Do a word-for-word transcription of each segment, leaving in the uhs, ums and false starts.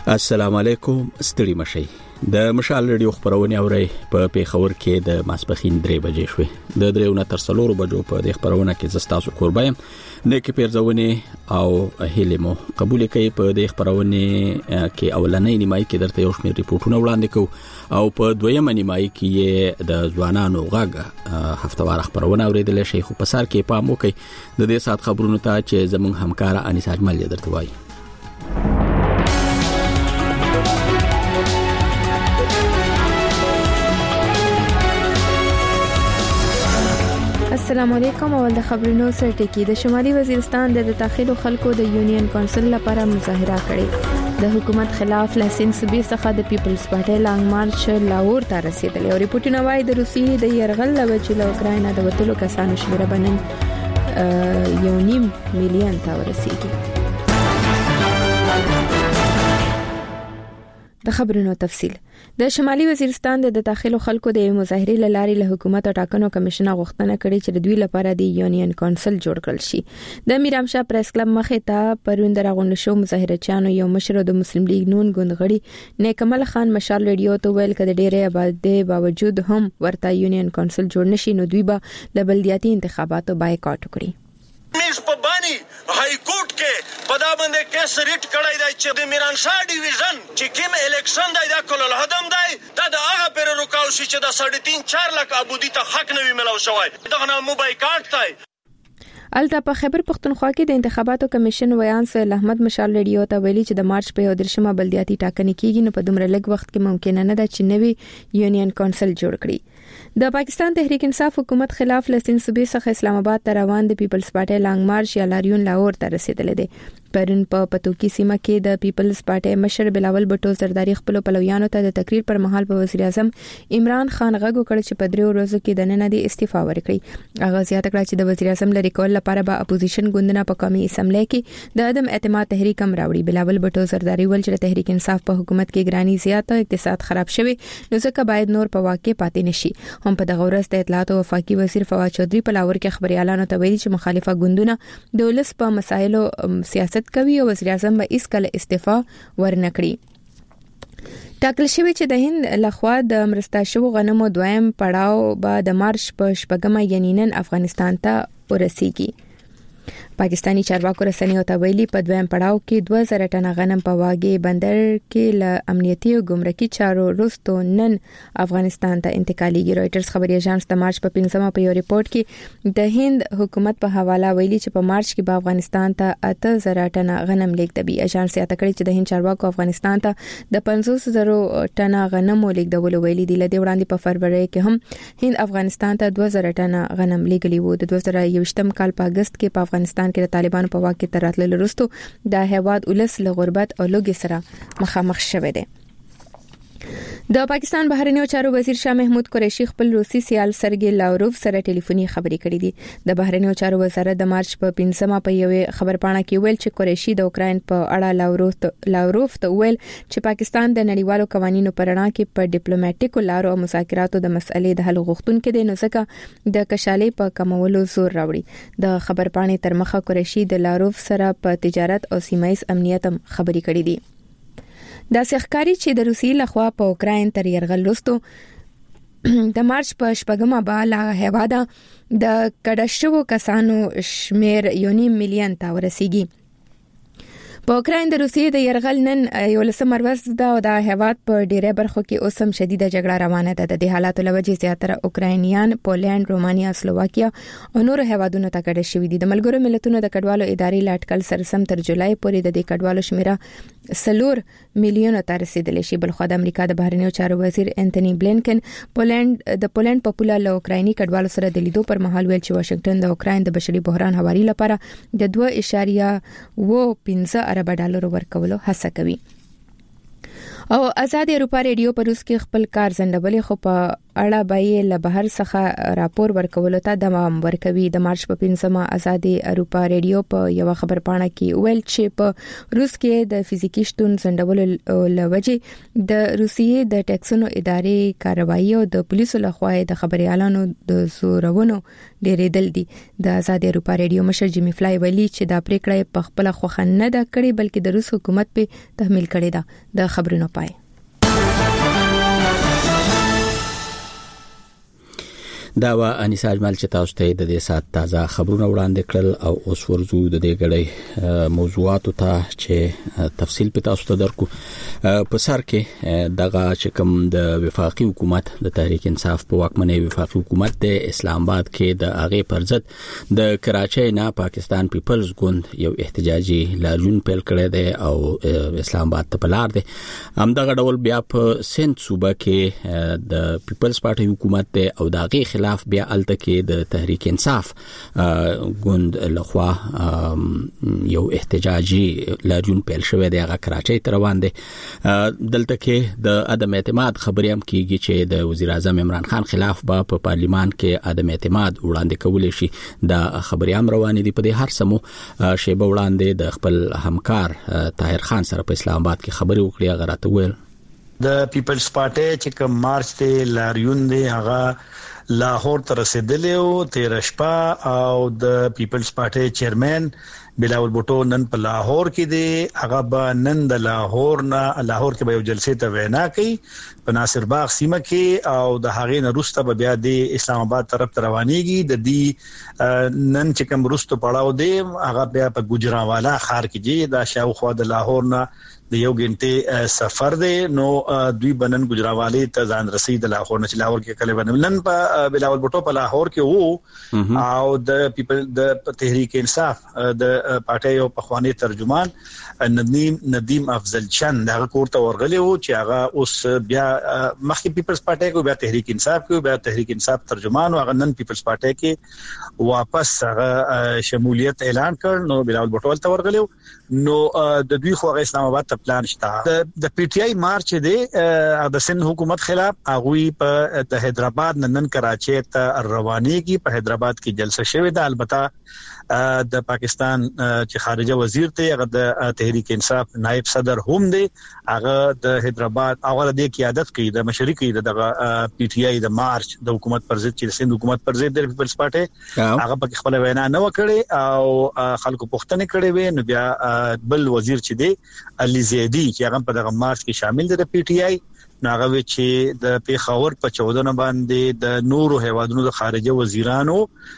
السلام علیکم، ستړي مشي. د مشال رادیو خبرونه اوري په پیښور کې د ماسپخین درې بجې شوې. د دریو نه تر څلورو بجو په د خبرونه کې زستاسو قربایم نه کې پیرځونه او هلیمو قبول کوي. په د خبرونه کې اولنۍ نیمای کې درته یو شمېر ریپورتونه وړاندې کوو او په دویمه نیمای کې د ځوانانو غږ هفتوار خبرونه اوریدل شي. خو په سر کې پام وکړئ د دې سات خبرونو ته چې زموږ همکار انیس اجمل درته وایي. السلام علیکم. اول د خبرونو سره ټکی. د شمالي وزیرستان د داخلو خلکو د یونین کونسل لپاره مظاهره کړې. د حکومت خلاف لاسین صوبې څخه د پیپلز پارټي لانګ مارچ لاهور ته رسیدلی او ریپورتونه وايي د روسیې د يرغل لوجې له اوکراینا د وټلو کسانو شمېر بنن یو نیم میلیون ته ورسیږي. د خبرونو تفصیل. د شمالي وزیرستان د داخلو خلکو د مظاهره لاري له حکومت او ټاکنو کمیشن غوښتنه کړې چې د دوی لپاره د یونین کونسل جوړ کړل شي. د میرام شاه پریس کلب مخې ته پروند راغون شو مظاهرچیانو یو مشر د مسلم لیگ نون ګوندغړي نیکمل خان مشال رادیو ته ویل کړي ډېرې آبادې باوجود هم ورته یونین کونسل جوړ نشي نو دوی به د بلدیاتي انتخاباتو بایکاټ وکړي. میز په بانی های کورټ کې په دا باندې کیس ریټ کړای دی چې د میران شاه ډیویژن چې کوم الیکشن دی دا کول الهدم دی دا د هغه پر رکاو شي چې د ساڑھے تین چار لک ابودی ته حق نه وی ملو شوی. دغه نه موبایل کارت دی. الته په خیبر پختونخوا کې د انتخاباتو کمیشن ویان سید احمد مشال رادیو ته ویلي چې د مارچ په درشمه بلدیاتي ټاکنې کیږي نو په دومره لږ وخت کې ممکن نه ده چې نوی یونین کونسل جوړ کړي. د پاکستان تحریک انصاف حکومت خلاف لسین صوبې څخه اسلام آباد ته روان د پیپلز پارټي لانګ مارچ یا لاریون لاهور ته رسیدلی دی. پرون په پتوکی سیمه کې د پیپلز پارټي مشر بلاول بټو زرداری خپل پلویانو ته د تقریر پر مهال په وزیر اعظم عمران خان غږ وکړ چې په دریو ورځو کې د نن د استعفا ورکړي. هغه زیاته کړه چې د وزیر اعظم لري کول لپاره به اپوزیشن ګوندونه په قومي اسمبلی کې د عدم اعتماد تحریک هم راوړي. بلاول بټو زرداری ول چې تحریک انصاف په حکومت کې ګرانی زیاته اقتصاد خراب شوی نو ځکه باید نور په واقع پاتې نشي. هم په دغه ورځ د اطلاعات او وفاقي وزیر فواد چودھری په لاهور کې خبريالانو ته ویلي چې مخالفه ګوندونه د ولس په مسایلو سیاست کوي او وزیر اعظم به هیڅ کله استعفا ورنکړي. ټاکل شوی چې د هند لخوا د مرسته شو غنمو دویم پړاو به د مارچ په شپږمه یعنی نن افغانستان ته ورسیږي. پاکستانی چارواکو رسنیو ته ویلي په دویم پړاو کې دوه زره ټنه غنم په واګي بندر کې له امنیتي او ګمرکي چارو وروسته نن افغانستان ته انتقالېږي. رويټرز خبري اژانس د مارچ په پنځمه په یو ریپورت کې د هند حکومت په حواله ویلي چې په مارچ کې به افغانستان ته اته زره ټنه غنم لیږدوي. اژانس یې تکړه چې د هند چارواکو افغانستان ته د پنځوس زره ټنه غنم لیږدول ویلي دي. لدې وړاندې په فروری کې هم هند افغانستان ته دوه زره ټنه غنم لیږلي وو. د دوه زره یوویشتم کال په اگست کې په افغانستان کې د طالبانو په واک کې تر راتللو وروسته د هیواد ولس له غربت او لوږې سره مخامخ شوی دی. د پاکستان بهرنیو چارو وزیر شاه محمود قریشي خپل روسي سیال سرګي لاوروف سره ټلیفوني خبرې کړې دي. د بهرنیو چارو وزارت د مارچ په پنځمه په یو خبرپاڼه کې ویل چې قریشي د اوکرين په اړه لاوروف لاوروف ته ویل چې پاکستان د نړیوالو قوانینو پر وړاندې کې په ډیپلوماټیکو لارو او مذاکراتو د مسلې د حل غوښتونکو دي نو ځکه د کشالۍ په کمولو زور راوړي. د خبرپاڼې تر مخه قریشي د لاوروف سره په تجارت او سیمایي امنیت هم خبرې کړې دي. دا ښکاری چې د روسیې لخوا په اوکرين تر يرغل وروسته د مارچ په شپږمه بالا هواده د کډشو کسانو شمیر یو نیم میلیون ته ورسیږي. په اوکرين د روسیې د يرغل نن یو لسمه ورځ ده او د هیواد په ډیره برخو کې اوسم شدیده جګړه روانه ده. د حالاتو لوجې زیاتره اوکراینیان پولند، رومانیا، سلوواکیا او نور هیوادونو ته کډه شوي دي. د ملګرو ملتونو د کډوالو ادارې لاټکل سرسم تر جولای پورې د دې کډوالو شمیره سلور میلیون ته رسیدلی شي. بل خو د امریکا د بهرنیو چارو وزیر انټونی بلینکن پولند د پولند په پوله له اوکرایني کډوالو سره د لیدو پر مهال ویل چې واشنگټن د اوکراین د بشري بحران هواري لپاره د دوه اعشاریه اووه پنځه ارب ډالر ورکولو هڅه کوي. او آزاد اروپا ریډیو په روس کې خپل کار زندبلې خو په اړه به له بهر څخه راپور ورکولو ته دوام ورکوي. د مارچ په پنځمه آزادي اروپا ریډیو په یو خبرپاڼه کې ویل چې په روس کې د فزیکی شتون ځندولو لوجې د روسیې د ټیکسونو ادارې کاروایی او د پولیسو لخوا د خبريالانو د زورونو ډیرېدل دي. د آزادي اروپا ریډیو مشر جیمی فلای ویلي چې دا پریکړه په خپل خوخه نه ده کړې بلکې د روس حکومت په تحمیل کړې ده. د خبرونو پای دا و انیسا اجمل چې تاسو ته د دې سات تازه خبرونه وړاندې کړل او اوس ورزو د دې غړي موضوعاتو ته چې تفصیل په تاسو ته درکو. په سر کې دغه چې کوم د وفاقي حکومت د تحریک انصاف په واکمنۍ وفاقي حکومت د اسلام آباد کې د هغه پر ضد د کراچۍ نه پاکستان پیپلز ګوند یو احتجاجي لاریون پیل کړی دی او اسلام آباد ته پلار دی. هم دغه ډول بیا په سند صوبه کې د پیپلز پارټي حکومت دی او د هغه خلاف بیا الته کې د تحریک انصاف ګوند لخوا یو احتجاجي لاریون پیل شوی دی هغه کراچۍ ته روان دی. دلته کې د عدم اعتماد خبرې هم کیږي چې د وزیر اعظم عمران خان خلاف به په پارلیمان کې عدم اعتماد وړاندې کول شي. دا خبرې هم روانې دي. په دې هر سمو شیبه وړاندې د خپل همکار طاهر خان سره په اسلام آباد کې خبرې وکړې. هغه راته ویل د پیپلز پارټي چې کوم مارچ ته لاریون دی هغه لاهور ته رسیدلی او تیر شپه او د پیپلز پارټي چیرمن بلاول بوټو نن په لاهور کې دی. هغه به نن د لاهور نه لاهور کې به یو جلسې ته وینا کوي په ناصر باغ سیمه کې او د هغې نه وروسته به بیا د اسلام آباد طرف ته روانېږي. د دې نن چې کوم وروسته پړاو دی هغه بیا په ګوجرانوالا ښار کې دی. دا شاوخوا د لاهور نه د یو غنټه سفر دی. نو دوی بنن ګجراوالي ته ځان رسید د لاهور نه چې لاهور کې کله بنن نن په بلاول بوټو په لاهور کې وو او د پیپل د تحریک انصاف د پارټي او پخوانی ترجمان ندیم ندیم افضل چند هغه کوړه ورغلی وو چې هغه اوس بیا مخکې پیپلز پارټي کو بیا تحریک انصاف کو بیا تحریک انصاف ترجمان او هغه نن پیپلز پارټي کې واپس هغه شمولیت اعلان کړ. نو بلاول بوټو ته ورغلی نو د دوی خو اسلام آباد ته پلان شته. د پی ټی آی مارچ دی د سند حکومت خلاف هغه په د حیدرآباد نن کراچۍ ته روانېږي. په حیدرآباد کې جلسه شوې ده. البته د پاکستان چې خارجه وزیر ته هغه د تحریک انصاف نائب صدر هم دی. هغه د حیدرآباد هغه د قیادت کوي د مشرقي د پی ټی آی د مارچ د حکومت پر ضد چې سند حکومت پر ضد د پیپلز پارټي هغه په خپل وینا نه وکړي او خلکو پوښتنه کړې وې. نو بیا بل وزیر چې دی علي زیدی چې هغه په دغه مارچ کې شامل دي د پی ټی آی ناغه چې د پیښور په چودنه باندې د نورو هیوادونو د خارجه وزیرانو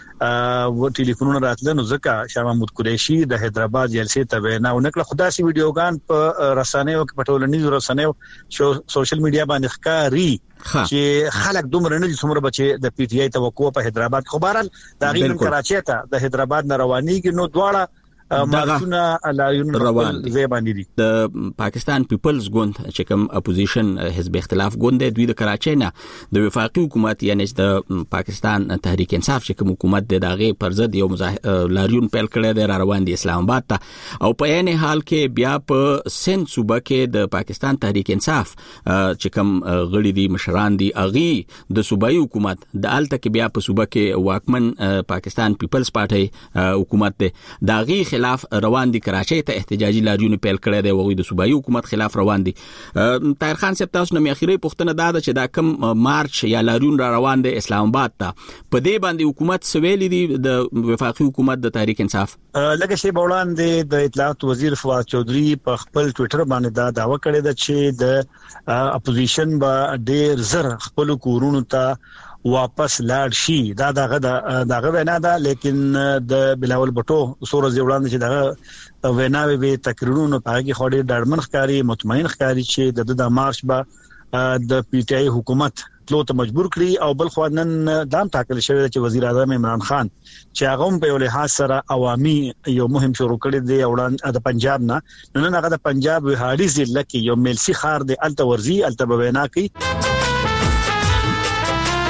و ټلیفونونه راتله. نو ځکه شاه محمود قریشي د حیدرآباد جلسې ته وینا ونکړه. خدای سي ویډیوګان په رسنیو کې پټولنیزو رسنیو سوشل میډیا باندې ښکاری چې خلک دومره نه څومره بچي د پی ټی آی توقع په حیدرآباد خو بهرال د غیر کراچۍ ته د حیدرآباد نه روانيږي. نو دواړه مارچونه لاریون روان دي باندې دي. د پاکستان پیپلز ګوند چې کوم اپوزیشن حزب اختلاف ګوند دوی د کراچۍ نه د وفاقي حکومت یعنی د پاکستان تحریک انصاف چې کوم حکومت د داغه پر ضد یو لاریون پیل کړی دی را روان دي اسلام آباد ته. او په عین حال کې بیا په سند صوبه کې د پاکستان تحریک انصاف چې کوم غړي دي مشران دي اغي د صوبایي حکومت د الته کې بیا په صوبه کې واکمن پاکستان پیپلز پارټي حکومت دی داغي خلاف روان دي. کراچۍ ته احتجاجي لاریون پیل کړی دی او د صوبایي حکومت خلاف روان دي. طاهر خان صاحب تاسو نه اخیری پوښتنه دا ده چې دا کم مارچ یا لاریون را روان دي اسلام آباد ته په دې باندې حکومت سویل دي د وفاقي حکومت د تحریک انصاف لکه شی وړاندې د اطلاعات وزیر فواد چودھری په خپل ټوئیټر باندې دا داوا کړی دی چې د اپوزیشن با ډیر زر خپل کورونو ته واپس لاړ شي. دا دغه دغه وینا ده. لیکن د بلاول بټو سور زیوړاند چې دغه ویناوي به تقریرونو په هغه خوړې ډاډمن ښکاری مطمئن ښکاری چې د د مارچ به د پی ټی آی حکومت تلو ته مجبور کړی. او بل خو نن دام ټاکل شوی چې وزیر اعظم عمران خان چې هغه په یو لحاظ سره عوامي یو مهم شروع کړی دی وړاندې د پنجاب نه نن هغه د پنجاب وهاړي ضلع کې یو ملسي خار دی الته ورزي الته وینا کوي.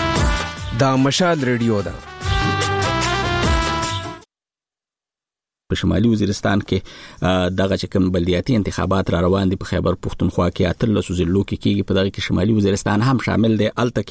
دا مشال ریډیو ده. په شمالي وزیرستان کې دغه چې کوم بلدیاتي انتخابات را روان دي په خیبر پختونخوا کې اتلس ضلعو کې کېږي په دغه کې شمالي وزیرستان هم شامل دی. الته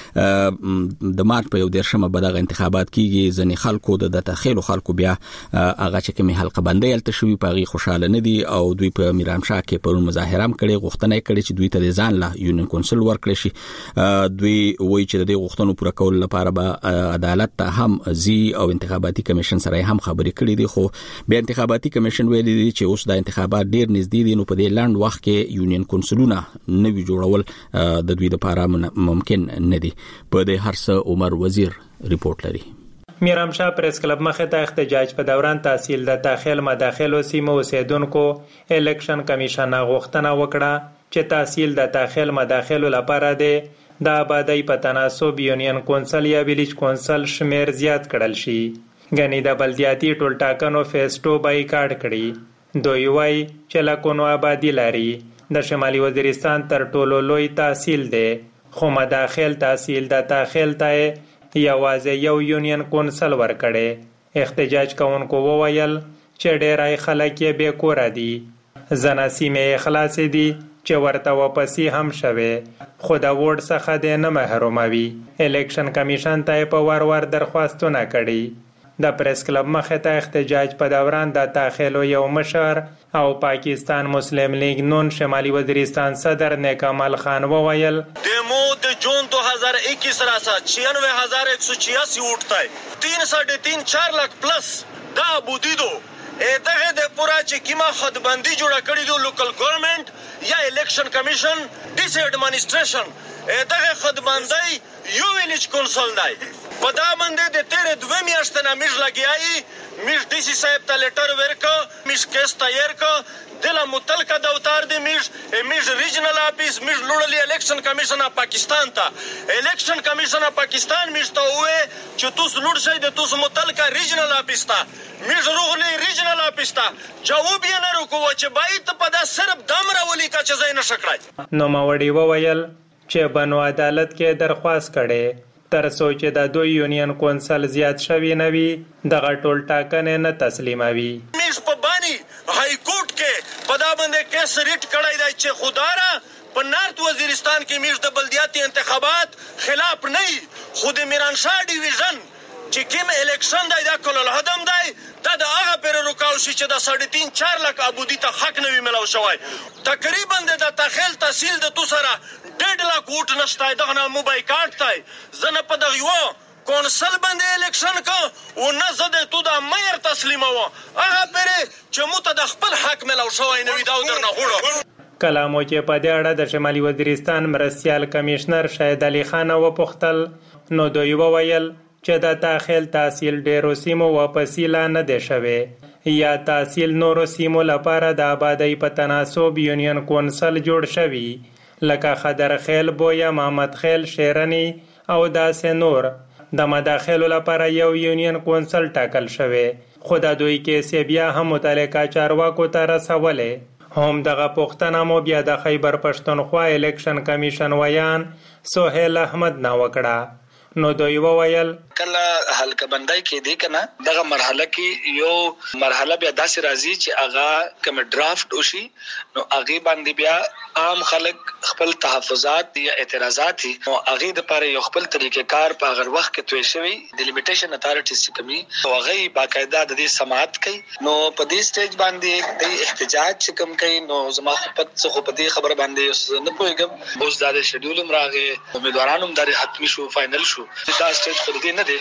کې د مارچ په یو دیرشمه به دغه انتخابات کېږي. ځنې خلکو د داخلو خلکو بیا هغه چې کوم حلقه بندي الته شوی په غي خوشاله نه دي او دوی په میرامشاه کې پرون مظاهره هم کړي غوښتنه کړي چې دوی ته ځان له یونین کونسل ورکړي شي. دوی وایي چې د دې غوښتنو پوره کول لپاره به عدالت ته هم زی او انتخاباتي کمیشن سره هم خبرې کړې دي. خو بیا انتخاباتي کمیشن ویلي دي چې اوس د انتخابات ډیر نږدې دي نو په دې لاند وخت کې یونین کونسلونه نوي جوړول د دوی لپاره ممکن نه دي. په دې هر څه عمر وزیر ریپورت لري. میرامشاه پریس کلب مخه ته احتجاج په دوران تحصیل د داخل مداخلو سیمو اوسیدونکو الیکشن کمیشن غوښتنه وکړه چې تحصیل د داخل مداخلو لپاره د آبادی په تناسب یونین کونسل یا ویلیج کونسل شمیر زیات کړل شي. غنی د بلدیاتي ټولټاکنو فیسټو بایکاټ کړي. دوی وایي چې لکونو آبادی لري. د شمالي وزیرستان تر ټولو لوی تحصیل دی خو مداخل تحصیل د داخل ته یوازې یو یونین کونسل ورکړي. احتجاج کوونکو وویل چې ډېرای خلک یې بې کوره دي. ځنه سیمې خلاص دي چې ورته واپسی هم شوي خو د ووټ څخه د نه محروموي. الیکشن کمیشن ته په وار وار درخواستونه کړي. د پریس کلب مخه ته احتجاج په دوران د داخلو یو مشر او پاکستان مسلم لیگ نون شمالی وزیرستان صدر نیکامل خان وویل डेमो د जून दो हज़ार इक्कीस रासा छियानवे हजार एक सौ छियासी उठता है तीन साढ़े तीन चार lakh plus دا بودی دو دغه د پورا چې کیما خدبندي جوړه کړی دو لوکل ګورنمنت یا الیکشن کمیشن ډیس ایڈمنسټریشن دغه خدبندي یو ویلیج کونسل دی په دا باندې د تیر دوه میاشتې نه میش لګیایي میش ډی سی صاحب ته لیټر ورکو میش کیس تیار کو دله متلقه دوتار دی میش میش ریجنل اپیس میش لوړلی الیکشن کمیشن اف پاکستان ته الیکشن کمیشن اف پاکستان میش ته وې چې تاسو لوړ شئ د تاسو متلقه ریجنل اپیس ته میش روغلی ریجنل اپیس ته جواب یې نه ورکوه چې باید په دا صرف دم راولي کا چې زین شکړای. نو ماوړي وویل چې بنو عدالت کې درخواست کړي تر سوچ د دوی یونین کونسل زیات شوی نوي دغه ټول ټاکنه نه تسلیموي. میش په بانی های کورټ کې په دا باندې کیس ریټ کړای دی چې خدارا په نارت وزیرستان کې میش د بلدیاتي انتخابات خلاف نه خود میرانشاه ډیویژن چې کوم الیکشن دی دا کول الهدم دی دا د هغه پر رکاو شي چې د ساڑھے تین چار لک ابودی ته حق نوي ملو شوی تقریبا د تخیل تحصیل د تو سره ډېر لک ووټ نشته دغه نه موبای کارت دی زنه په دغه یو کونسل باندې الیکشن کو او نه زده تو دا مېر تسلیمو هغه پر چې مو ته د خپل حق ملو شوی نوي دا درنه غوړو. کلامو چې په دې اړه د شمالي وزیرستان مرستيال کمشنر شاهد علي خان وپوښتل نو دوی وویل چې د داخل تحصیل ډیرو سیمو واپسی لا نه دی شوی یا تحصیل نورو سیمو لپاره د آبادی په تناسب یونین کونسل جوړ شوی لکه خدرخیل بویا محمد خیل شیرنی او داسې نور. د مداخلو لپاره یو یونین کونسل ټاکل شوی خو د دوی کې بیا هم متعلقه چارواکو ته رسولې. هم دغه پوښتنه مو بیا د خیبر پښتونخوا الیکشن کمیشن ویان سهیل احمد نه وکړه. نو دوی وویل کله حلقه بندای کې دی کنه دغه مرحله کې یو مرحله بیا داسې راځي چې هغه کوم ډرافټ وشي نو هغه باندې بیا عام خلک خپل تحفظات یا اعتراضات نو هغه د لپاره یو خپل طریقې کار په هغه وخت کې توی شوی د لیمیټیشن اتارټیز چې کمی او هغه باقاعده د دې سماعت کوي نو په دې سټیج باندې د احتجاج چې کم کوي نو زما خپل څه په دې خبر باندې نه پوهیږم اوس د شیډول مراغه امیدوارانو د حتمی شو فائنل شو دا سټیج پر دې نه دی.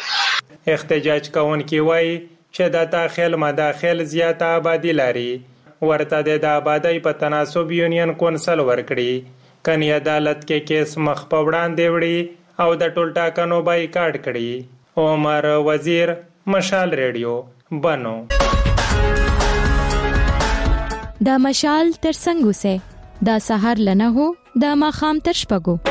احتجاج کوونکي وایي چې د داخل مداخل زیات آبادی لري ورته د آبادی په تناسب یونین کونسل ورکړي کني عدالت کې کیس مخ په وړاندې وړي او د ټول ټاکنو بایکاټ کړي. عمر وزیر مشال ریډیو بنو. دا مشال تر څنګه سه دا سحر لنه هو دا ماخام تر شپګو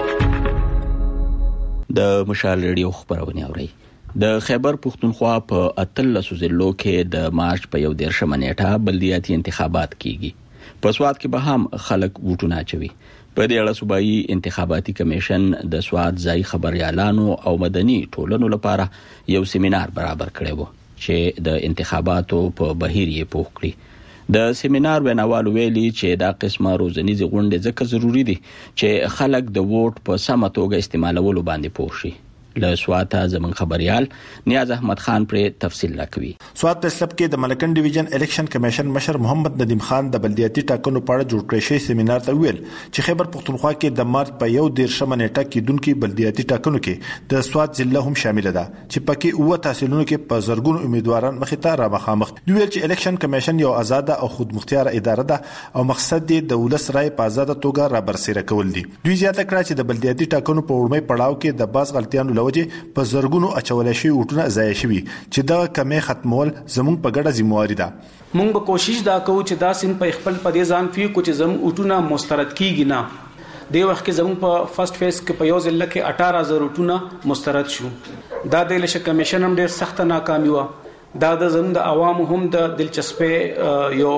د مشال ریډیو خبرونه اوري. د خیبر پختونخوا په اتلس ضلعو کې د مارچ په یو دیرشمه نیټه بلدیاتي انتخابات کیږي. په سواد کې به هم خلک ووټونه اچوي. په دې اړه صوبایي انتخاباتي کمیشن د سواد ځای خبريالانو او مدني ټولنو لپاره یو سیمینار برابر کړی و چې د انتخاباتو په بهیر یې پوښ کړي د سیمینار ویناوال ویلي چې دا قسمه روزنیز غونډه ځکه ضروری دي چې خلک د ووټ په سمه توګه استعمالولو باندې پوه شي له سواته زمون خبريال نیاز احمد خان پر تفصیل راکوي. سوات پریس کلب کې د ملکن ډیویژن الیکشن کمیشن مشر محمد ندیم خان د بلدیاتي ټاکنو په اړه جوړ کړی شوی سیمینار ته ویل چې خیبر پختونخوا کې د مارچ په یو دیرشمه نیټه کې دونکو بلدیاتي ټاکنو کې د سوات ضلع هم شامل ده چې پکې اوه تحصیلونو کې په زرګونو امیدواران مخې ته را مخامخ دي. ویل چې الیکشن کمیشن یو آزاد او خود مختار اداره ده او مقصد یې د ولس رائے په آزاد توګه را برسېره کول دي. دوی زیاته کړه چې د بلدیاتي ټاکنو په وړمې پړاو کې د باز غلطیانو لوجه په زرګونو اچول شي وټونه ضایع شوي چې دا کمې ختمول زموږ په ګډه ذمہواری ده. موږ به کوشش دا کوو چې دا سین په خپل پدې ځان فی کو چې زموږ وټونه مسترد کیږي نه. د وخت کې زموږ په فرست فیس کې په یو ځل کې اٹھارہ هزار وټونه مسترد شو. دا د الیکشن کمیشن هم ډېر سخت ناکامي و. دا د زموږ د عوامو هم د دلچسپي یو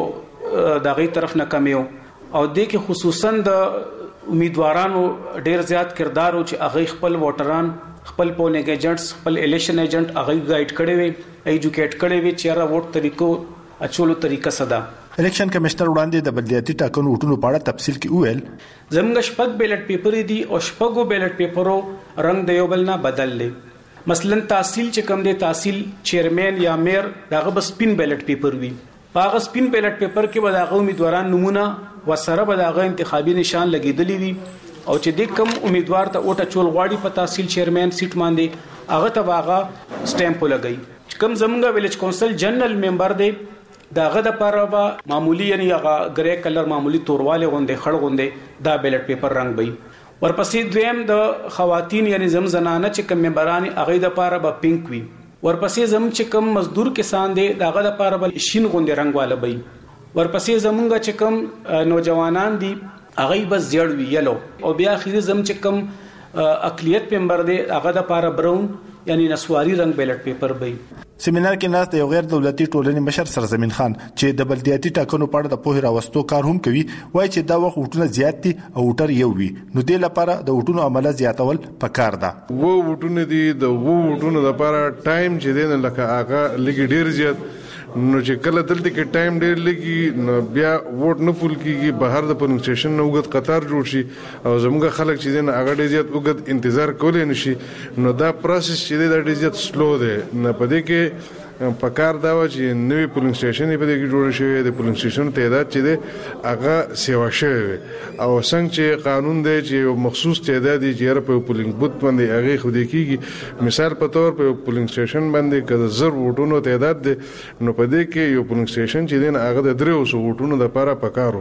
دغه طرف ناکامي و او د کې خصوصا د امیدوارانو ډېر زیات کردار او چې هغه خپل ووټران خپل پولینګ ایجنټس خپل الیکشن ایجنټ هغه گایډ کړي وي ایجوکیټ کړي وي چې را ووټ طریقو اچولو طریقه صدا. الیکشن کمشنر وړاندې د بلدیاتي ټاکنو وټونو په اړه تفصیل کې وویل زموږ شپږ بیلټ پیپر دي او شپږو بیلټ پیپرو رنگ د یو بل نه بدل لې. مثلا تحصیل چې کوم دی تحصیل چیرمن یا میر داغه بس سپین بیلټ پیپر وي. هغه سپین بیلټ پیپر کې به داغه امیدواران نمونه وسره به داغه انتخابي نشان لګیدلی وي او چې د کوم امیدوار ته اوټه چول غواړي په تحصیل چیرمن سیټ باندې هغه ته واغه سټامپ لګي. کوم زمونږ ویلیج کونسل جنرال ممبر دی داغه د پاره به معمولی یعنی هغه ګری کلر معمولی تورواله غونډه خړ غونډه دا بیلټ پیپر رنگ وي. ورپسې دویم د خواتین یعنی زم زنانه چې کوم ممبران هغه د پاره به پینک وي. ورپسې زم چې کوم مزدور کسان دي داغه د پاره به شین غونډه رنگ واله وي. ورپسې زمونږ چې کوم نوجوانان دي هغه بس زیړ وی یلو او بیا اخیری زم چې کوم اقلیت ممبر دی هغه د پاره براون یعنی نسواری رنگ بیلټ پیپر وي. سیمینار کې ناست یو غیر دولتي ټولنې مشر سرزمین خان چې د بلدیاتي ټاکنو په اړه د پوهې راوستو کار هم کوي وایي چې دا وخت وټونه زیات دي او وټر یو وي نو د لپاره د وټونو عمله زیاتول پکار ده. وو وټونه دي د وو وټونو لپاره ټایم چې دین لکه هغه لګي ډیر زیات نو چې کله دلته کې ټایم ډیر لګي نو بیا ووټ نه پول کیږي بهر د پولینګ سټیشن نو وګت قطار جوړ شي او زموږ خلک چې دین هغه ډیر زیات وګت انتظار کولای نشي نو دا پروسس چې دا ډیر زیات سلو دی نه پدې کې پکار دا و چې نوې پولینګ سټیشن په دې کې جوړ شوی د پولینګ سټیشن تعداد چې دی هغه سیوا شوی او څنګه چې قانون دی چې مخصوص تعداد دی چې په پولینګ بوت باندې هغه خو دې کیږي مثال په تور په پولینګ سټیشن باندې کله زر وټونو تعداد دی نو په دې کې یو پولینګ سټیشن چې دی هغه د درې سو وټونو لپاره پکارو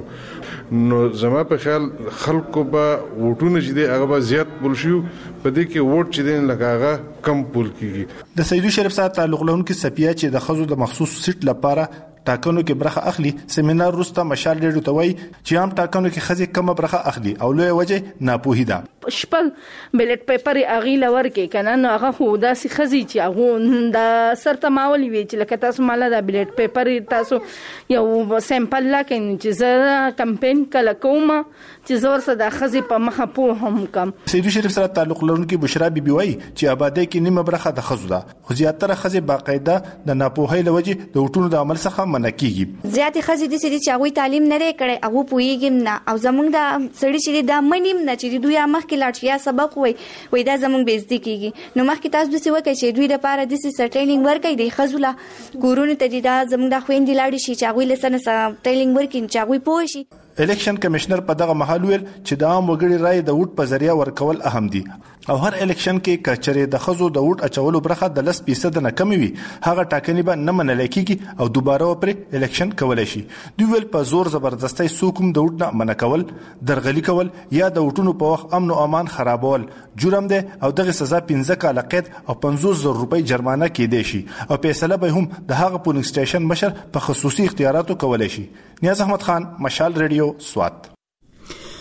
نو زما په خیال خلکو به وټونه چې دی هغه به زیات بول شي په دې کې ووټ چې دی لکه هغه کم پول کیږي. د سیدو شریف سره تعلق لرونکي سپیا چې د خزو د مخصوص سیټ لپاره ټاکنو کې برخه اخلي سیمینار روسته مشال ډیرو ته وای چې هم ټاکنو کې خزي کم برخه اخلي او لوی وجه ناپوهی ده. شپږ بیلټ پیپر اغي لور کې کنه نو هغه خو داسې خزي چې هغه د سرته ماولي وی چې لکه تاسو مالا د بیلټ پیپر تاسو یو سیمپل لکه چې زه کمپاین کله کوم چې زور سره د خزي په مخه په هم کم. سیدو شریف سره تعلق لرونکي بشرا بیبي وای چې آبادی کې نیمه برخه د خزو ده خو زیاتره خزي باقاعده د ناپوهی لوجه د وټونو د عمل څخه منکیږي. زیاتې خزې د سړي چې هغه تعلیم نه لري کړي هغه پوېږم نه او زمونږ د سړي چې د منیم نه چې دوی مخ کې لاړ شي سبق وای وای دا زمونږ بیزتی کیږي نو مخ کې تاسو د څه وکړي چې دوی لپاره د سې ټریننګ ورکړي د خزوله کورونه ته دا زمونږ د خويندې لاړ شي چې هغه لسنه ټریننګ ورکړي چې هغه پوه شي. الیکشن کمشنر په دغه محل ویل چې د عام وګړي رائے د ووټ په ذریعہ ورکول اهم دي او هر الیکشن کې کچره د خزو د ووټ اچولو برخه د لس فیصد نه کم وي هغه ټاکنې به نه منل کیږي او دوباره پر الیکشن کولای شي. دوی ول په زور زبردستۍ سوکم د ووټ نه من کول درغلي کول یا د ووټونو په وخت امن او امان خرابول جرم دی او دغه سزا پنځه کاله قید او پنځوس زره روپۍ جرمانه کېدای شي او فیصله به هم د هغه پولینګ سټیشن مشر په خصوصي اختیاراتو کولای شي. نیاز احمد خان مشال ریډیو سوات.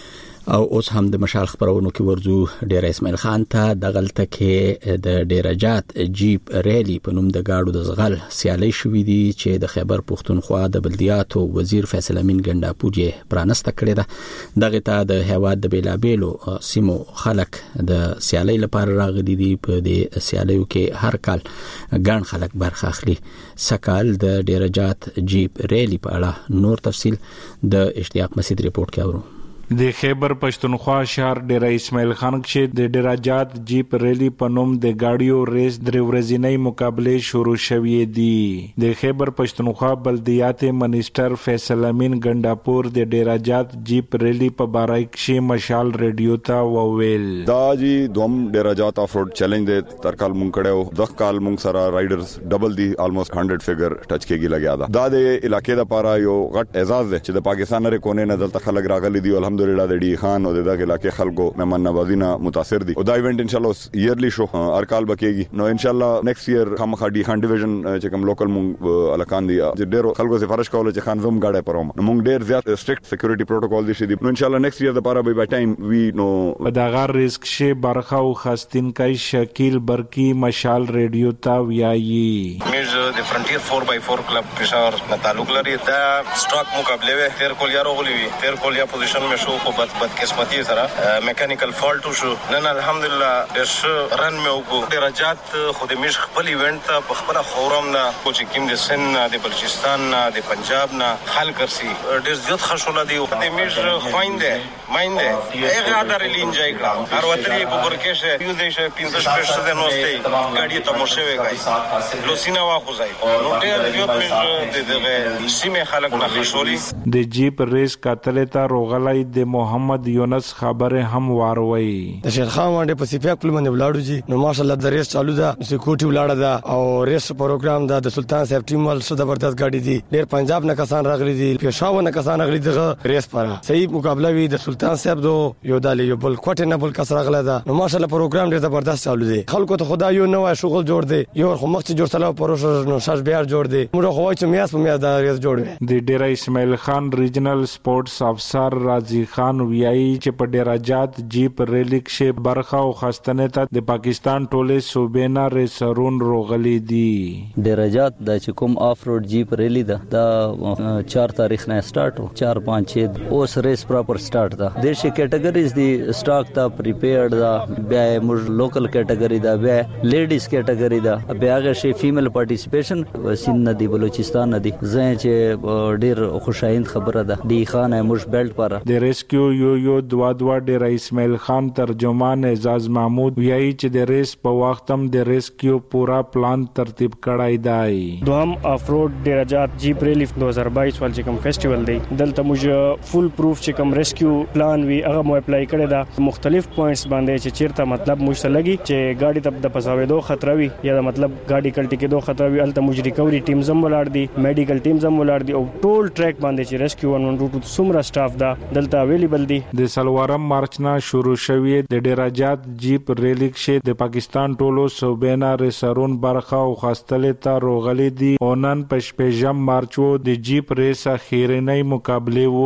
او اوس هم د مشال خبرونو کې ورزو ډیر اسماعیل خان ته د غلطه کې د ډیرجات جیپ ریلی په نوم د گاډو د زغل سیالي شوې دي چې د خیبر پښتونخوا د بلدیاتو وزیر فیصل امین ګنداپوجي پرانسته کړې ده. دغه ته د هیواد د بیلابیلو سیمو خلک د سیالي لپاره راغلي دي. په دې سیالیو کې هر کال ګڼ خلک برخه اخلي. سکال د ډیرجات جیپ ریلی په اړه نور تفصیل د اشتیاق مسعود ریپورت کې اورو. د خیبر پښتونخوا شهر ډیره اسماعیل خان کې د ډیراجات جیپ ریلی په نوم د گاډیو ریس درې ورځې مقابله شروع شوې دي. د خیبر پښتونخوا بلدیات منیسټر فیصل امین ګنداپور د ډیراجات جیپ ریلی په باره کې مشال ریډیو ته وویل دا جی دوم ډیراجات اف روډ چیلنج د تر کال مونږ کړو. د کال مونږ سره رائډرز ډبل دی الموست هنډرډ فیګر ټچ کېږي لګیا دا د علاقې لپاره یو غټ اعزاز دی چې د پاکستان لري کونه نه دلته خلک راغلي دي. الحمدلله د ډي خان او دغه علاقې خلکو مهمان نوازینا متاثر دي او دا ایونت ان شاء الله ایرلی شو هر کال بکیږي. نو ان شاء الله نیکسٹ ایئر خامخا ډي خان ډیویژن چې کوم لوکل مونږ الکان دي چې ډېر خلکو سفارش کوله چې خان زوم گاډه پروم نو مونږ ډېر زیات سټریکټ سکیورټي پروتوکول دي شي. نو ان شاء الله نیکسٹ ایئر د پاره به ټایم وی نو دا غار ریسک شي برخه او خاستین کای شکیل برکی مشال ریډیو تا ویایي موږ د فرنټیر فور بای فور کلب پېښور نه تعلق لري. دا سټاک مقابله وه تیر کول یارو غولي وي تیر کول یا پوزیشن مې شو خو بد بد قسمتي سره میکانیکل فالټ شو. نن الحمدلله ډېر رن مې وکړو. ډیراجات خو د میش خپل ایونت په خپل خورم نه کوچ کیم د سن د بلوچستان نه د پنجاب نه خلک کرسي ډېر زیات خوشاله دي. د میش خوينده ماینده هغه ادارې لینجای کړه هر وتري په ورکشه یو دیشه پنځه شپږ د نوستي ګاډي ته مشوي غي لوسینا واخوځي نو ډېر زیات میش د دغه سیمه خلک نه خوشالي. د جیپ ریس کاتل ته روغلای د محمد یونس خبره هم واروي. د شیر خان باندې په سیپیک پل باندې ولاړو جی نو ماشاءالله د ریس چالو ده سکیورټي ولاړه ده او ریس پروګرام ده. د سلطان صاحب ټیم ول څه زبردست ګاډي دي. ډېر پنجاب نه کسان راغلي دي پېښور نه کسان راغلي دي. ریس پر صحیح مقابله وی د سلطان صاحب دو یو دالي یو بل کوټه نه بل کس راغله ده. نو ماشاءالله پروګرام ډېر زبردست چالو دي. خلکو ته خدای یو نوې شغل جوړ دي یو خو مخ جوړ سلام پروسه نو شاش بیا جوړ دي. موږ خو چې میاس په میاس دا ریس جوړ دي. د ډیره اسماعیل خان ریجنل سپورټس افسر رازی خان ویایي چې په ډیراجات جیپ ریلی کې برخه او خاستنه ته د پاکستان ټوله صوبې نه ریسرون روغلي دي. ډیراجات د چې کوم اف روډ جیپ ریلی ده دا چار تاریخ نه سٹارټ چار پنځه چھ اوس ریس پراپر سٹارټ ده. د شي کټګریز دي سٹاک ته پریپیرډ ده بیا موږ لوکل کټګری ده بیا لیډیز کټګری ده بیا هغه شي فیمیل پارټیسپیشن سین نه دی بلوچستان نه دی. زه چې ډیر خوشایند خبره ده ډي خان موږ بیلټ پر د ریسکیو یو یو دوا دوا ډیر اسماعیل خان ترجمان اعزاز محمود ویایي چې د ریس په وخت هم د ریسکیو پورا پلان ترتیب کړای دی. دوهم اف روډ ډیراجات جیپ ریلی دو هزار بایس ول چې کوم فیسټیوال دی دلته موږ فول پروف چې کوم ریسکیو پلان وی هغه مو اپلای کړی دا مختلف پوینټس باندې چې چیرته مطلب موږ ته لګي چې گاډي ته د پساوېدو خطر وي یا مطلب گاډي کلټی کېدو خطر وي الته موږ ریکوري ټیم زم ولاړ دي میډیکل ټیم زم ولاړ دي او ټول ټریک باندې چې ریسکیو ون ون ټو سمرا سټاف دا دلته اویلیبل دي. د سلوارم مارچ نه شروع شوی د ډیراجات جیپ ریلی کې د پاکستان ټولو صوبې نه ریسرون برخه او خاصتله ته روغلي دي. اونن پښپېژم مارچو د جیپ ریس اخیرنۍ مقابله وو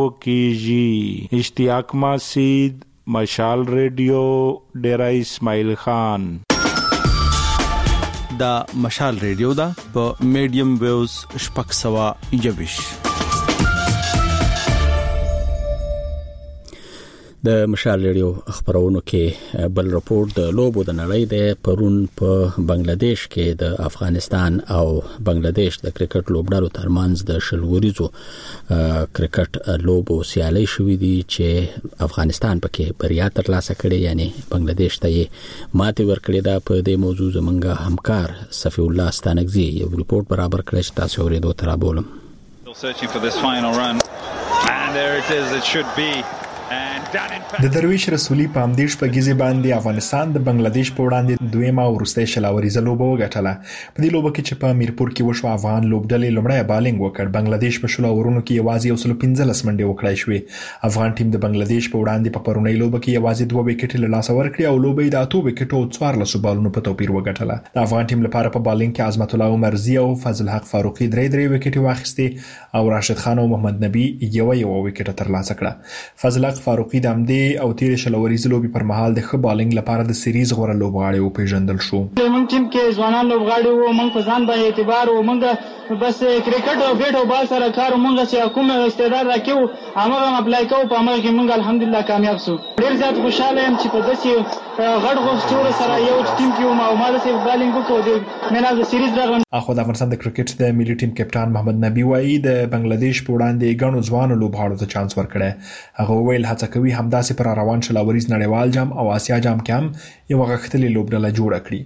کیږي. اشتیاق مسعود مشال ریډیو ډیره اسماعیل خان. دا مشال ریډیو دا په میډیم ویوز شپږ سوه یوویش. د مشال ریډیو خبرونو کې بل راپور د لوبو د نړۍ د پرون په بنگلاديش کې د افغانستان او بنگلاديش د کرکټ لوبډالو ترمنځ د شلوريزو کرکټ لوبو سیالي شوې دي چې افغانستان پکې بریا ترلاسه کړې یعنی بنگلاديش ته ماته ورکړې ده. په دې موضوع زمونږ همکار صفی الله ستانګزي یو ریپورت برابر کړی چې تاسو ورېدو ترابولم. Searching for this final run and there it is. It should be د درویش رسولي په امدیش په غیزه باندې افغانستان د بنگلاديش په وړاندې دویمه او وروستۍ شلاوريزه لوبه وګټله. په دې لوبه کې چې په میرپور کې وشو افغان لوبډلې لومړی بالینګ وکړ. بنگلاديش په شلاورونو کې یوازې یو سل پنځلس منډې وکړای شوې. افغان ټیم د بنگلاديش په وړاندې په پرونی لوبه کې یوازې دوه وکټې له لاسه ورکړې او لوبه د اته وکټو او څوارلس بالونو په توپیر وګټله. د افغان ټیم لپاره په بالینګ کې عظمت الله عمرزي او فضل حق فاروقي درې درې وکټې واخیستې او راشد خان او محمد نبی یو یو وکټه ترلاسه کړه. فضل حق فاروقي سپید امدی او تیر شلوري زلوبي پر مهال د ښه بالینګ لپاره د سیریز غوړه لوبغاړي او پیژندل شو. موږ ټیم کې ځوانان لوبغاړي وو، موږ په ځان باندې اعتبار وو، موږ بس کرکټ او بیټ او بال سره کار موږ چې کوم استعداد راکیو هغه اپلای کوو، په هغه کې موږ الحمدلله کامیاب شو. ډیر زیات خوشاله یم چې په داسې غړ غوښتور سره یو ټیم کې وم او ما د بالینګ وکړو د مین اف د سیریز راغلم. اخو د افغانستان د کرکټ د ملي ټیم کپټان محمد نبی وایي د بنگلاديش په وړاندې غنو ځوان لوبغاړو ته چانس ورکړي. هغه ویل هڅه کوي همداسې پر روان شلاوریز نړیوال جام او آسیا جام کې هم یو غښتلې لوبډله جوړه کړي.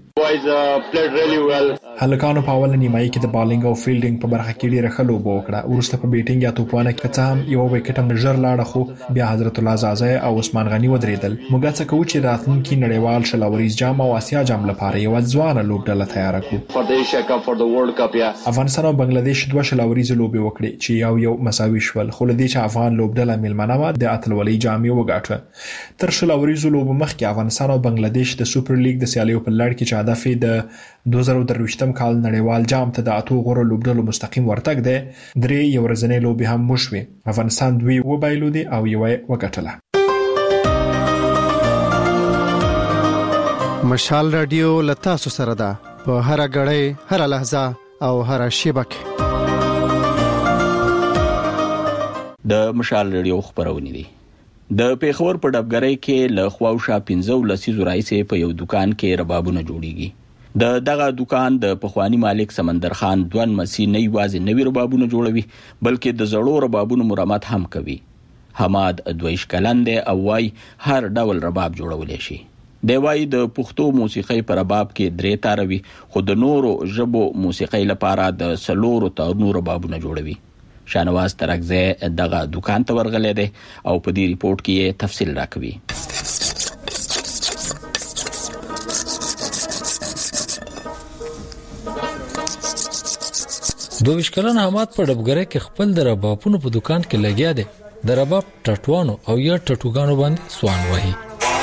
هلکانو په اول نیمایي کې د بالینګ او فیلډینګ په برخه کې ډیره ښه لوبه وکړه. وروسته په بیټینګ یا توپوانه کې څه هم یو وکټ هم ژر لاړه، خو بیا حضرت الله زازه او عثمان غنی ودرېدل. موږ څه کوو چې راتلونکي نړیوال شلاوریز جام او آسیا جام لپاره یو ځوان لوبډله تیار کړو. افغانستان او بنگلاديش دوه شلاوریز لوبې وکړې چې یو یو مساوي شول، خو لدې چې افغان لوبډله میلمنه و د اتلولۍ جام یې وګاټه. تر شلاوریز لوبو مخکې افغانستان او بنگلاديش د سوپر لیګ د سیالیو په لړ کې چې هدف د دوه زره درویشتم کال نړیوال جام ته د اتو غوړو لوبډلو مستقیم ورتګ دی. درې یو ورځنۍ لوبې هم وشوې. افغانستان دوی وبایلودي او یو یې وګټله. مشال رادیو لتا سو سره ده په هر غړې هر لحظه او هر شیبه کې. د مشال رادیو خبرونه دي. د پیښور په ډبګرۍ کې له خواوشا پنځه لسیزو راځي په یو دکان کې ربابونه جوړیږي. د دغه دکان د پخوانی مالک سمندر خان دوان مسی نه یوازې نوی ربابونه جوړوي بلکې د زړو ربابونو مرمت هم کوي. حماد دویش کلند او وای هر ډول رباب جوړولای شي. دی وای د پښتو موسیقۍ پر رباب کې درې تاروي، خو د نورو ژبو موسیقۍ لپاره د سلورو تارونو ربابونه جوړوي. شانواز ترکزه دغه دکان ته ورغلی دی او په دې ریپورت کې تفصیل راکوي. دویش کلن حماد په ډبګره کې خپل د ربابونو په دکان کې لګیا دی. د رباب ټټوانو او یا ټټوګانو باندې سوان وهي.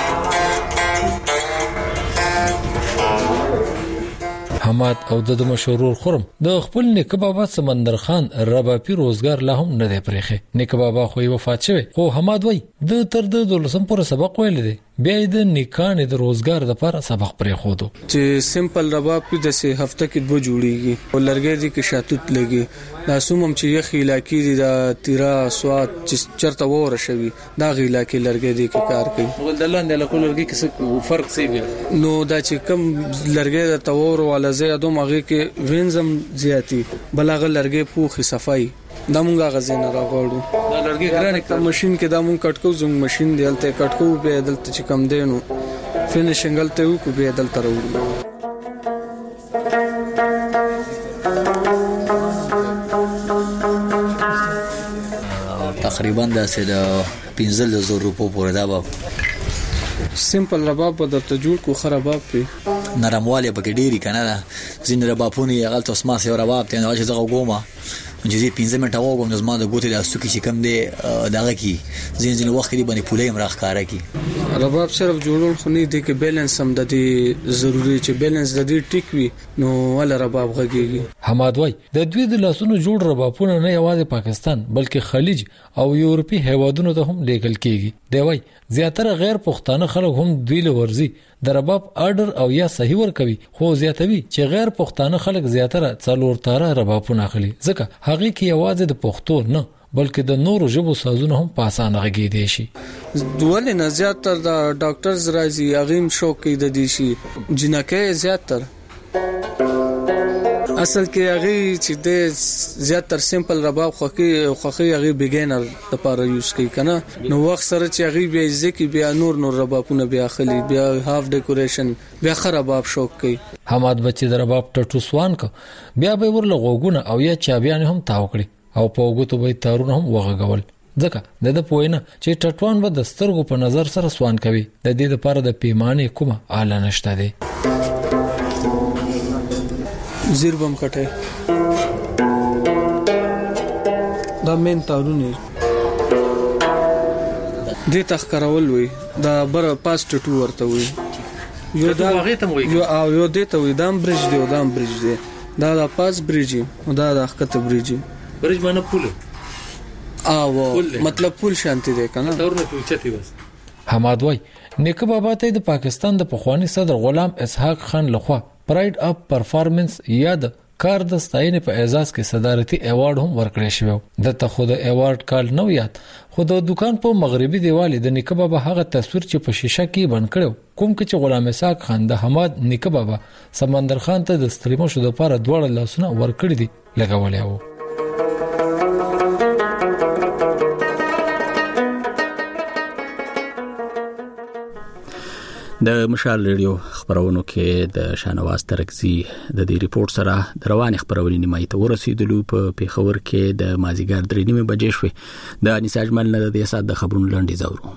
حماد او د مشهور خرم د خپل نیکه بابا سمندر خان ربابي روزګار لا هم نه دی پرېخه. نیکه بابا خو یې وفات شوی، خو حماد وای د تر د دولسم پر سبق ویل دی، بیا د نیکانه د روزګار لپاره سبق پرې خو دو چې سیمپل رباب په دسه هفته کې به جوړیږي او لرګي دي کې شاتوت لګي. لاسوم چې یخ علاقې دي د تیرا سواد چې چرته وره شوی دا غی علاقې لرګي دي کې کار کوي. ولدلان د لکو لرګي کې فرق سی وي نو دا چې کم لرګي د تور ولا زیادو مغه کې وینزم زیاتی بلغه لرګي پوخي صفای دا مونږه غزنه راغړو. دا لرګي ګرانه کړه ماشين کې دا مونږ کټکو زنګ ماشين دی هلته کټکو به دلته چې کم دینو فینیشنګ هلته وکړو به دلته راوړو. تقریبا د پنځه زره روپو پورې دا به سیمپل رباب به درته جوړ کو خراباب په نرمواله پکې ډيري کنه دا زین ربابونه یې غلط اسما سي رباب ته نه چې زغه ګوما چې پنځه منټه وګم د زما د ګوتې د استوکي چې کم دی دغه کی زین زین وخت دی باندې پولې امراخ کارا کی. رباب صرف جوړول خو نه دی کې بیلانس هم د دې ضروری چې بیلانس د دې ټیک وي نو ول رباب غږیږي. حماد وای د دوی د لاسونو جوړ ربابونه نه یوازې پاکستان بلکې خلیج او یورپی هیوادونو ته هم لیږل کیږي. دی وای زیاتره غیر پښتانه خلک هم دوی له ورزي د رباب آرډر او یا صحیح ور کوي، خو زیاتوي چې غیر پښتانه خلک زیاتره څلور تاره ربابونه اخلي ځکه هغه کې یوازې د پښتو نه بلکې د نورو ژبو سازونه هم پاسانه غږی دي شي. دوله نه زیاتره د ډاکټرز راځي اغیم شوق کې د دي شي جنکه زیاتره اصل کې هغه چې د زیاتره سیمپل رباب خوخي خوخي هغه بیګینر لپاره یوز کوي کنه نو وخت سره چې هغه بیا ځکه بیا نور نور ربابونه بیا خلی بیا هاف ډیکوریشن بیا خراباب شوق کوي. حماد بچی د رباب ټټو سوان کو بیا به ورله غوګونه او یا چابيان هم تاو کړی او په وګتو به تارونه هم وغغول ځکه د د پوینه چې ټټوان به د سترګو په نظر سره سوان کوي. د دې لپاره د پیمانه کومه اعلی نشته دی. زیر بم کټه دا مين تارونه دې تخکرول وي دا بر پاس ټټو ورته وي یو دا یو او یو دې ته وي دا برج دی او دا برج دی دا د پاس برج او دا د حقته برج برج باندې پول او مطلب پول شانتي دی کنه تورنه پوچتي بس حماد وای نیکه بابا ته د پاکستان د پخوانی صدر غلام اسحاق خان لخوا پراید اف پرفارمنس یا د کار د ستاینې په اعزاز کې صدارتي ایوارډ هم ورکړی شو. د ته خود ایوارډ کال نو یاد خو د دکان په مغربي دیوال د نیکه بابا هغه تصویر چې په شیشه کې بند کړو کوم چې غلام اسحاق خان د حماد نیکه بابا سمندر خان ته د ستریمو شو د لپاره دوړ لاسونه ورکړي دي لګولې وو. د مشال ریډیو خبرونو کې د شانواز ترکزی د دې ریپورت سره د روان خبرونې نیمایي ته ورسېدلو په پیښور کې د مازیګر درې نیمه بجې شوې. د انیساج مل نه د سات د خبرونو لاندې زاورو.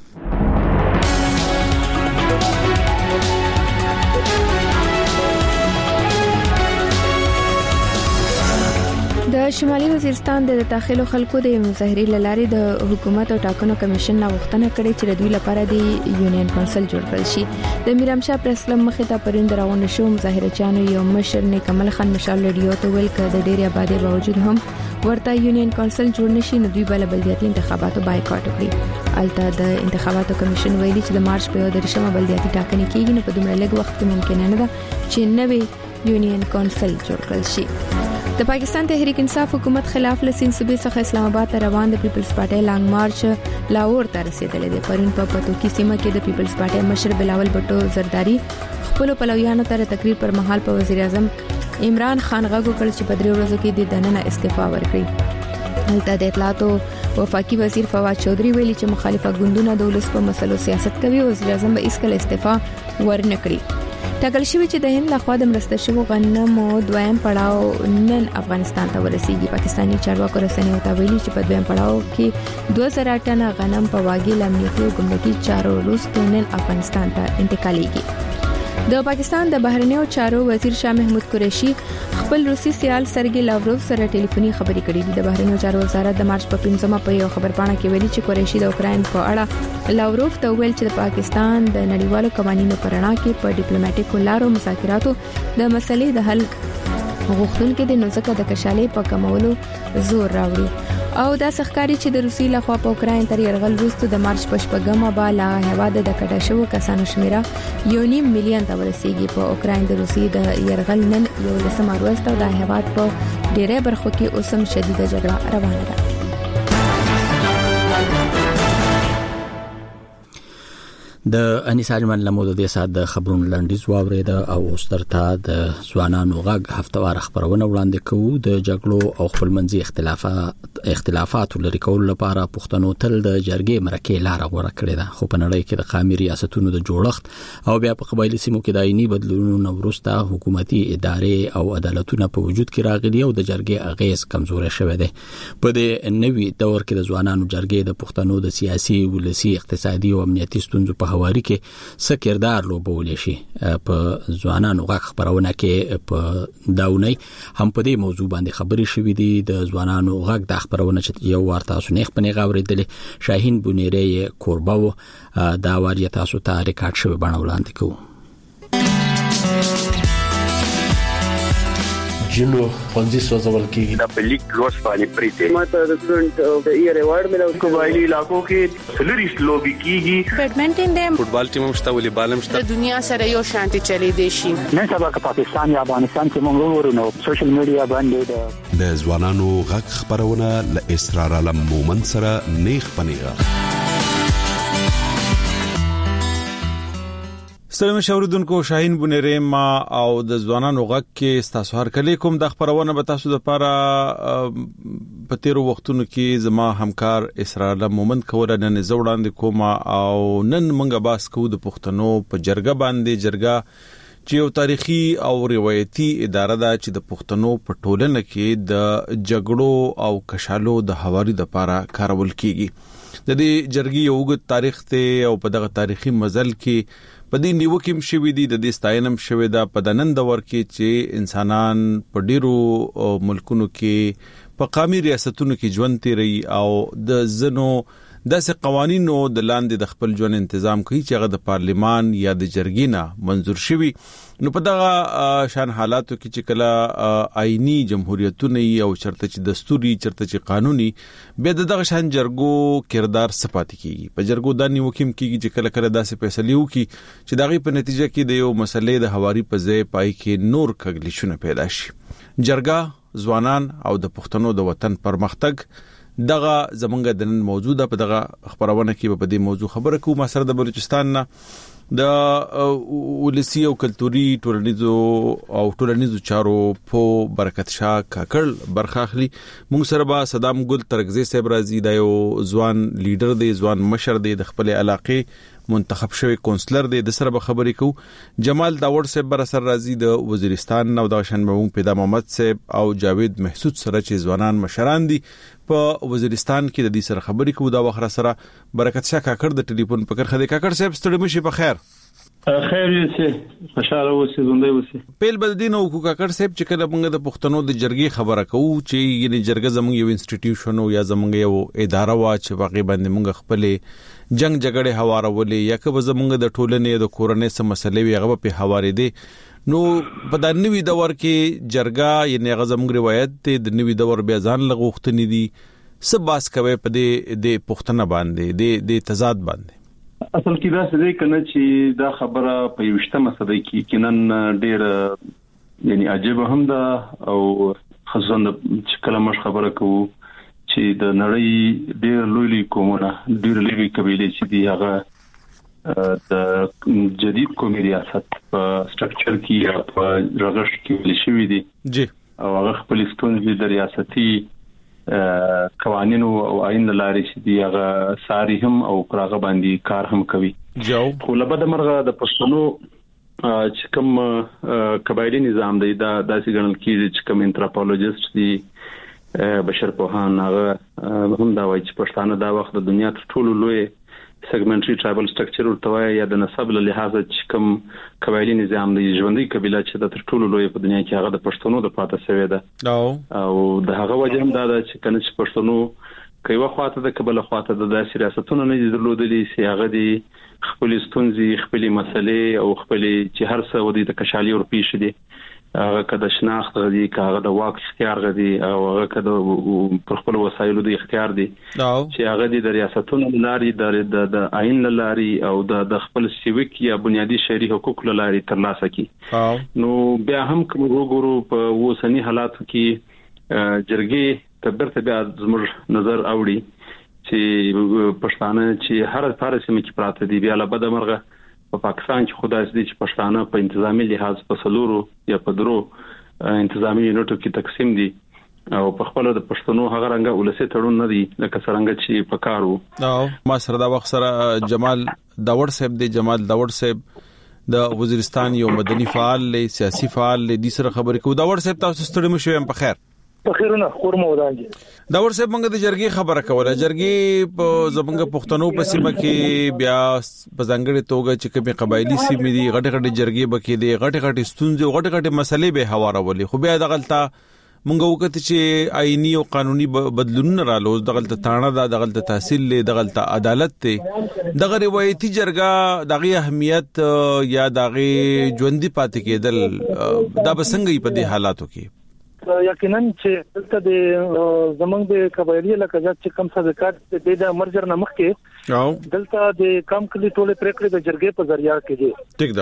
د شمالي وزیرستان د داخلو خلکو د مظاهرې لارې د حکومت او ټاکنو کمیشن لا غوښتنه کړې چې د دوی لپاره د یونین کونسل جوړ کړل شي. د میرامشاه پرسلم مخې ته پرند راوونه شو مظاهرچیانو یو مشر نیکمل خان مشال ریډیو ته ویل چې د ډېر آبادی باوجود هم ورته یونین کونسل جوړ نشي نو دوی بل بلدیاتي انتخاباتو بایکاټ وکړي. البته د انتخاباتو کمیشن ویلي چې د مارچ په درشمه بلدیاتي ټاکنې کېږي نو په دومره لږ وخت کې ممکن نه ده چې نوې یونین کونسل جوړ کړل شي. د پاکستان تحریک انصاف حکومت خلاف لسین صوبې څخه اسلام آباد ته روان د پیپلز پارټي لانګ مارچ لاهور ته رسیدلې ده. پرون په پتوکی سیمه کې د پیپلز پارټي مشر بلاول بټو زرداری خپل پلویانو ته تقریر پر مهال په وزیر اعظم عمران خان غږ وکړ چې په درې ورځو کې د دننه استعفا ورکړي. هلته د اطلاعاتو وفاقي وزیر فواد چودري ویلي چې مخالفه ګوندونه د ولس په مسلو سیاست کوي او وزیر اعظم به هیڅکله استعفا ورنکړي. ټاکل شوی چې د هند لخوا د مرسته شوو غنمو دویم پړاو نن افغانستان ته ورسیږي. پاکستاني چارواکو رسنیو ته ویلي چې په دویم پړاو کې دوه زره ټنه غنم په واګي لامنیتي او ګمرکي چارو وروسته نن افغانستان ته انتقالېږي. د پاکستان د بهرنیو چارو وزیر شاه محمود قریشي خپل روسي سیال سرګي لاوروف سره ټلیفوني خبرې کړې دي. د بهرنیو چارو وزارت د مارچ په پنځمه په یو خبرپاڼه کې ویلي چې قریشي د اوکرين په اړه لاوروف ته ویل چې د پاکستان د نړیوالو قوانینو پر رڼا کې په ډیپلوماټیکو لارو مذاکراتو د مسلې د حل غوښتونکو د نوځکه د کشالې په کمولو زور راوړي. او دا ښکاری چې د روسي لخوا په اوکرين تر يرغل وروسته د مارچ په شپږمه بالا هواده د کډه شو کسانو شمیره یو نیم میلیون ته ورسیږي. په اوکرين د روسي د يرغل نن یو لسمه ورځ د هواد په ډېرې برخو کې اوسم شدیده جګړه روانه ده. د انیساج من لمو د سات د خبرونو لاندې زواورید او استرتا د ځوانانو غږ هفتوار خبرونه وړاندې کوو. د جګړو او خپلمنځي اختلافات اختلافات لري کول لپاره پښتنو تل د جرګې مرکې لار غوړه کړې ده. خو په نړۍ کې د قامي ریاستونو د جوړښت او بیا په قبایلی سیمو کې د عیني بدلونونو وروسته حکومتي ادارې او عدالتونه په وجود کې راغلي او د جرګې اغیز کمزوري شوی دی. په دې نوي دور کې د ځوانانو جرګې د پښتنو د سیاسي ولسی اقتصادي او امنیتي ستونزو په هواري کې څه کردار لوبولی شي. په ځوانانو غږ خبرونه کې په داونی هم په دې موضوع باندې خبرې شوې دي. د ځوانانو غږ د خبرونه چې یو ورته سنیخ پنې غوړېدل شاهین بونیری کورباو دا واری تاسو ته ریکارډ شوی باندې وړاندې کوو. جنو پنځه سوځول کېږي د بلیک لوس باندې پریته ماته د سټډنټ د ایئر ایوارډ ملو قبایلی علاقو کې سلریس لوبي کیږي. بیډمنټن د فوټبال ټیم مشته ولې بالم شته. د دنیا سره یو شانتي چلی دی شي. نن سبا که پاکستان یا افغانستان کې موږ ورونو سوشل میډیا باندې د ځوانانو غږ خبرونه ل اسرار علم مومن سره نیخ پنیغه. ستړي مشوردونکو شاهین بونیری ما او د ځوانانو غږ کې تاسو هر کله کوم د خبرونه به تاسو د لپاره په تیرو وختونو کې زما همکار اسرار مومن کوله نن زوړاندې کوم او نن منګه باس کو د پښتنو په جرګه باندې جرګه چې یو تاریخي او روایتي اداره ده چې د پښتنو په ټولنه کې د جګړو او کشالو د حواري د لپاره کارول کیږي. د دې جرګې یو وګت تاریخ ته او په دغه تاریخي مزل کې په دې نیوکیم شوی دي د دې ستاینم شوی دا په دنن د ور کې چې انسانان په ډیرو ملکونو کې په قامي ریاستونو کې ژوند تیري او د زنو داسې قوانینو د لاندې د خپل ژوند تنظیم کوي چې هغه د پارلیمان یا د جرګې نه منزور شوی. نو په دغه شان حالاتو کې چې کله آئینی جمهوریتونه او چرته چې دستوري چرته چې قانوني به دغه شان جرګو کردار صفات کیږي. په جرګو د نیوکیم کیږي چې کله کله داسې فیصله وکړي چې دغه په نتیجه کې د یو مسلې د حواري په ځای پای کې نور کګلیشونه پیدا شي. جرګه ځوانان او د پښتنو د وطن پرمختګ دغه زمونږ د نن موجوده په دغه خبرونه کې په دې موضوع خبره کوو. ما سره د بلوچستان نه د ولسی او کلتوري ټولنیزو او ټولنیزو چارو په برکت شاه کاکړ برخاخلی. مونږ سره با صدام ګل ترغزی صاحب راځي، دا یو ځوان لیډر دی، ځوان مشر دی، د خپل علاقې منتخب شوی کونسلر دی. د سره به خبرې کوو. جمال داوړ صاحب بر سره راځي د وزیرستان نو د شنبه پیدا محمد صاحب او جاوید محسود سره چې ځوانان مشران دي په وزیرستان کې د دې سره خبرې کوو. دا وخت سره برکت شاه کاکړ د ټلیفون پکړ خدای کاکړ صاحب ستړي مشي په خیر. خیر یې خوشاله اوسې زنده اوسې. پیل بل دین او کاکړ صاحب چې کله موږ د پښتنو د جرګې خبره کوو چې یعنی جرګه زموږ یو انسټیټیوشن او یا زموږ یو اداره وا چې واقع باندې موږ خپل جنگ جګړه حوارولې یا که زموږ د ټولنې د کورنۍ سم مسلې وي هغه په حواله دي. نو په د نوې دور کې جرګه یعنی هغه زموږ روایت د نوې دور بیا ځان لغوښتنې دي سباس کوي په دې د پښتنه باندې د د تضاد باندې. اصل کې دا څه دی کنه چې دا خبره په یوشتمه صدۍ کې کینن ډېر یعنی عجیب هم ده او خصوصا چې کله مش خبره کوو چې د نړۍ ډېر لوی قومونه ډېر لوی قبیلې چې دی هغه د جدید قومي ریاست په سټرکچر کې یا په رغش کې ولې شوی دي جی او هغه خپل ستونزې د ریاستي قوانینو او آئین لارې چې دی هغه ساري هم او پراغه باندې کار هم کوي. جو خو لبد مرغه د پښتنو چې کوم قبایلی نظام دی دا داسې ګڼل کیږي چې کوم انتروپولوژیست دی بشر پوهان هغه هم دا وایي چې پښتانه دا وخت د دنیا تر ټولو لوی سیګمنټري ټرایبل سټرکچر ورته یا د نسب له لحاظ چې کوم قبایلی نظام دی ژوندۍ قبیله چې د تر ټولو لوی په دنیا کې هغه د پښتنو د پاتې شوی ده او د هغه وجه هم دا چې کنه چې پښتنو کوي خواته د قبله خواته د داسې ریاستونو نه درلودلې چې هغه دی خپل ستونزې خپل مسلې او خپل چې هر څه ودی د کشالي ور پیښ دي هغه کده شناخت غدي هغه د واک اختیار غدي او هغه کده پر خپل وسایلو د اختیار دي چې هغه د ریاستونو لاري د د آئین لاري او د خپل سیویک یا بنیادی شهري حقوق لاري ترلاسه کی. نو بیا هم کوم وګورو په وسنی حالاتو کې جرګې تبرته بیا زموږ نظر اوړي چې پښتانه چې هر فارسی مې پراته دي بیا له بده مرغه په پاکستان کې خدای دې چې پښتانه په انتظامی لحاظ په سلورو یا په درو انتظامی یونټو کې تقسیم دي او په خپل د پښتنو هغه رنګه ولسی تړون نه دي لکه څنګه چې پکارو. او ما سره دا وخت سره جمال داوړ صاحب دی. جمال داوړ صاحب د وزیرستان یو مدني فعال لی سیاسي فعال لی د سره خبرې کوو. داوړ صاحب تاسو ستړي مشو هم په خیر. بخیرونه خورمو ودانګي دا ورسې موږ د جرګې خبره کوله. جرګې په زمونږ پښتنو په سیمه کې بیا په ځانګړي توګه چې کومي قبایلی سیمې دي غټه غټه جرګې بکې دي غټه غټه ستونزې غټه غټه مسلې به حوارولې. خو بیا دغلطه موږ وکړه چې آئینی او قانوني بدلونونه رالو دغلطه تانه دا دغلطه تحصیل له دغلطه عدالت ته دغه روایتي جرګه دغه اهمیت یا دغه ژوندۍ پاتې کېدل دا بسنګي په دې حالاتو کې یقینا چې دلته د زمنګ د قبایلی لکه چې کم څه وکړ د مرجر نمخ کې او دلته د کم کلی ټوله پریکړې د جرګې په ذریعہ کې دي. ټیک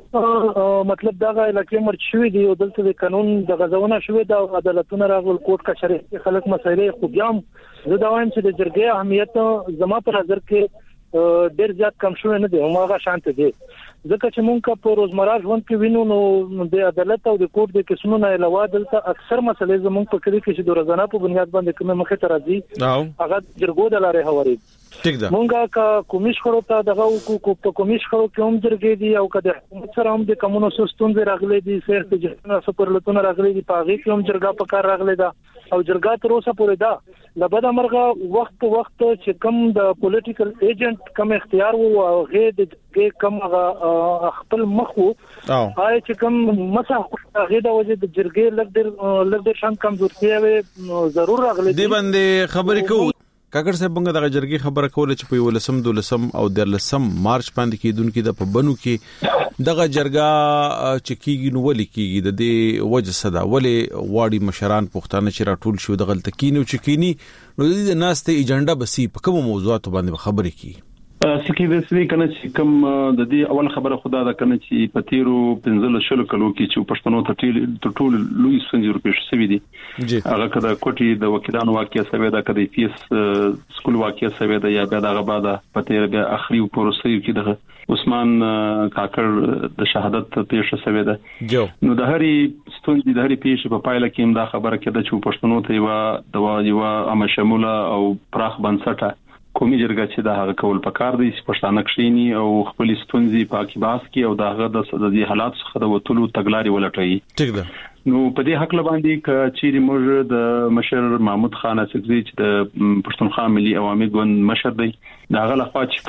ده مطلب دا علاقې مرچ شوې دي او دلته د قانون د غزونه شوې ده عدالتونه راغول کوټ کا شریعه خلک مسایلې خو بیا زه دا وایم چې د جرګې اهمیت زما پر نظر کې ډېر زیات کم شوې نه دي او هغه شانت دي ځکه چې مونږ په روزمره ژوند کې وینو نو د عدالت او د کوټ د قسمونو نه علاوه دلته اکثر مسلې زموږ په کلی کې چې د روزانه په بنیاد باندې کومه مخه ته راځي هغه جرګو د لارې هواري. ټیک ده مونږه کا کومش خړو ته دغه کو په کومش خړو کې هم جرګې دي او کده حکومت سره هم د کمونو سستون راغلي دي سیر ته جنه سپرلتون راغلي دي پاغي کې هم جرګه په کار راغلي ده او جرګه تر اوسه پورې ده لبد مرغه وخت په وخت چې کم د پولیټیکل ایجنټ کم اختیار وو او غیر د کم خپل مخو آی چې کم مسه غیر د وجه د جرګې لګ ډېر لګ ډېر شان کمزورتي وي ضرور راغلي دی باندې خبرې کوو. کاکړ صاحب موږ د جرګې خبره کوله چې په ولسم دولسم او درلسم مارچ باندې کېدونکو د په بنو کې دغه جرګه چې کیږي نو ولې کیږي د دې وجه صدا ولې واړي مشران پښتانه چې راټول شو د غلطکینو چې کینی نو د دې ناسته ایجنډا بسی په کوم موضوعات باندې خبرې کی سکه د سوي کنه چې کوم د دې اول خبره خدا دا کنه چې په تیرو پنځل شلو کلو کې چې پښتنو ته ټول لوی سنجر پیښ شوی دي هغه کده کوټي د وکیلانو واقعي سوي دا کده پیس سکول واقعي سوي دا یا بیا دغه بعد په تیر بیا اخري پروسې کې د عثمان کاکړ د شهادت پیښ شوی دا نو د هري ستونزې د هري پیښ په پایله کې دا خبره کده چې پښتنو ته یو د یو عام شموله او پراخ بنسټه قومي جرګه چې دا هغه کول پکار دي چې پښتانه کښینی او خپل ستونزې په اکیباس کې او داغه د سدي حالات څخه د وټولو تګلاري ولټوي ټیک ده نو په دې حق لباندې ک چیرې موږ د مشر محمود خان اسکزي چې د پښتونخوا ملي عوامي ګوند مشر دی داغه لخوا چې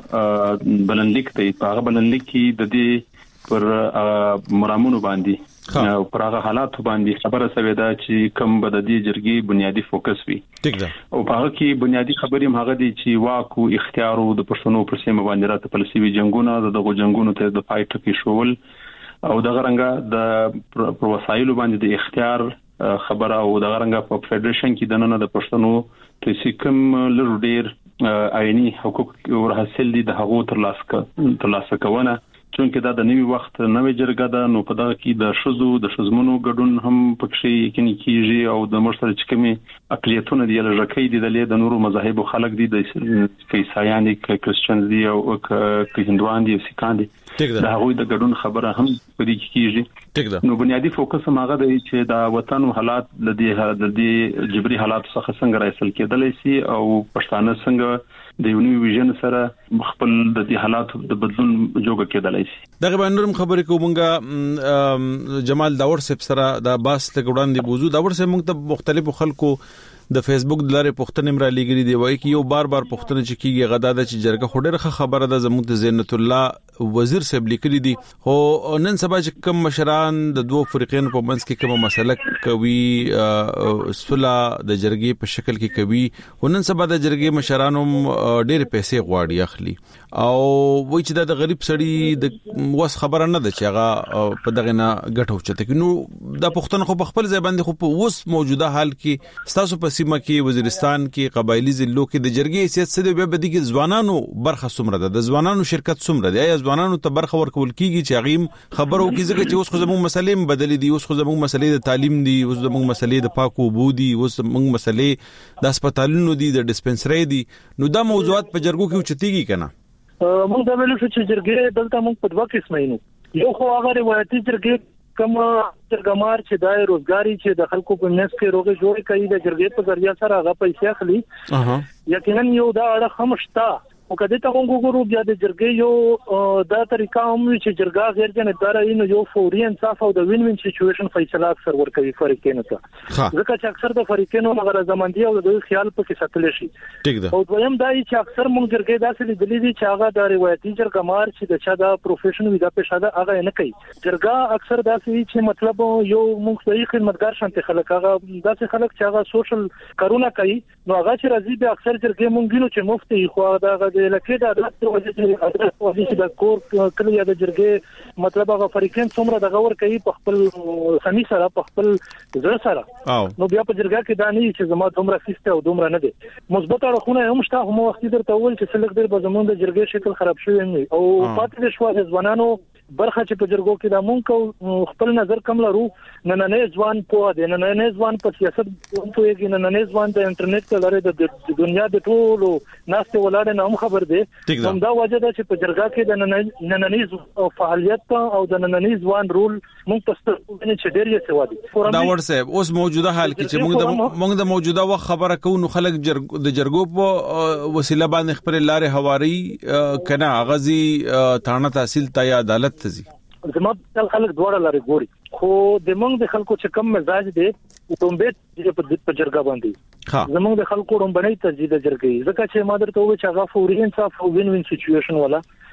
کومه بلنلیک دی هغه بلنلیک کې د دې پر مرامونو باندې او پر هغه حالات باندې خبره سوي دا چې کوم بد دي جرګي بنیادی فوکس وي ټیک ده او په هغه کې بنیادی خبرې هم هغه دي چې واکو اختیار او د پښتنو پر سیمه باندې راته پالیسي جنگونه دغه جنگونو ته د پای ټکی شول او دغه رنګه د پر وسایلو باندې د اختیار خبره او دغه رنګه په فدریشن کې د نن د پښتنو ته کوم لر ډیر آئینی حقوق او حاصل دي د هغو تر لاس تر لاس کوونه چونکه دا د نوي وخت نوې جرګه ده نو په دغه کې د شذو د شذمنو ګډون هم پکې یقیني کیږي او د مرسته چې کومي اقلیتونه دي لږکې دي د نورو مذاهب خلک دي د عیسایان دي کریسچن دي او ک هندوان دي سیکان دي دا هغوی د ګډون خبره هم په دې کې کیږي نو بنیادی فوکس هم هغه دی چې دا وطن حالات لدی د جبري حالات څخه څنګه راځل کېدلی شي او پښتانه څنګه د یو نوی ویژن سره خپل د دې حالاتو د بدلون جوګه کېدلای شي دغه باندې خبرې کومګه جمال داور صاحب سره د باس ته وړاندې بوزو داور صاحب موږ ته مختلفو خلکو د فیسبوک د لارې پښتنې مرا لګري دی وایي چې یو بار بار پښتنه چې کیږي غدا د چې جرګه خډره خبره ده زموږ د زینت الله وزیر صاحب لیکلي دي خو نن سبا چې کوم مشران د دوه فریقین په منځ کې کوم مسله کوي صلح د جرګې په شکل کې کوي ونن سبا د جرګې مشرانو ډېر پیسې غواړي اخلي او وایي چې د غریب سړی د وس خبره نه ده چې هغه په دغه نه ګټو چته نو د پښتون خو په خپل ځای باندې خو په اوس موجوده حال کې تاسو په سیمه کې وزیرستان کې قبایلی ضلعو کې د جرګې حیثیت څه دی بیا به د ځوانانو برخه څومره ده د ځوانانو شرکت څومره دی یا ځوانانو ته برخه ورکول کیږي چې غیم خبرو کې ځکه چې اوس خو زموږ مسلې بدلې دي اوس خو زموږ مسلې د تعلیم دي اوس زموږ مسلې د پاکو اوبو دي اوس زموږ مسلې د هسپتالونو دي د ډسپنسري دي نو دا موضوعات په جرګو کې اوچتيږي کنه موږ دا ویلو چې جرګې دلته موږ په دوه قسمه یو یو خو هغه روایتي جرګې کوم جرګمار چې د روزګاری چې د خلکو په نس کې روغه جوړ کوي د جرګې په ذریعہ سره هغه پیسې اخلي یقینا یو دا اړه خمشتا او کله ته وګورو بیا د جرګې یو دا طریقه هم چې جرګه غیر جانبدار وي یو فوري انصاف او د وین وین سچويشن فیصله اکثر ورکوي فریقینو ته ځکه چې اکثر د فریقینو مغره زمندي او د خیال په کې ساتل شي او دویم دا چې اکثر موږ جرګې داسې لیدلې دي چې هغه د روایتي جرګمار چې د چا د پروفیشن وي د پېښه دا هغه نه کوي جرګه اکثر داسې چې مطلب یو موږ صحیح خدمتګار شانتي خلک هغه داسې خلک چې هغه سوشل کارونه کوي نو هغه چې راځي به اکثر جرګې مونږ وینو چې مفتي خو دا لکه دا د وجه د کور کلی د جرګې مطلب هغه فریقین څومره د غور کوي په خپل خمي سره په خپل ځر سره نو بیا په جرګه کې دا نه چې زما دومره سیسته او دومره نه دي مثبت اړخونه هم شته هم وخت درته ول چې څلګ ډیر به زمونږ د جرګې شکل خراب شوی نه او پاتې شو د ځوانانو برخه چې په جرګو کې د مونږ خپل نظر کم لرو نننې ځوان په دې نننې ځوان په سیاست په یګ نننې ځوان د انټرنیټ ته لري د دنیا د ټولو ناشته ولاړ نه هم خبر دی هم دا وجه ده چې په جرګه کې د نننې فعالیت او د نننې ځوان رول مونږ تاسو نه چې ډیر یې سوادي دا ور صاحب اوس موجوده حال کې چې موږ د موږ د موجوده وخت خبره کوو نو خلک د جرګو په وسیله باندې خبر لارې هواري کنه غزي تانه تحصیل ته یا عدالت ته زی زما خلک دوړه لري ګوري خو د موږ د خلکو چې کم مزاج دي دومبه په جرګه باندې زموږ د خلکو رومبنۍ ترجیح د جرګې ځکه چې ما درته وې چې هغه فوري انصاف او وین وین سچويشن ولا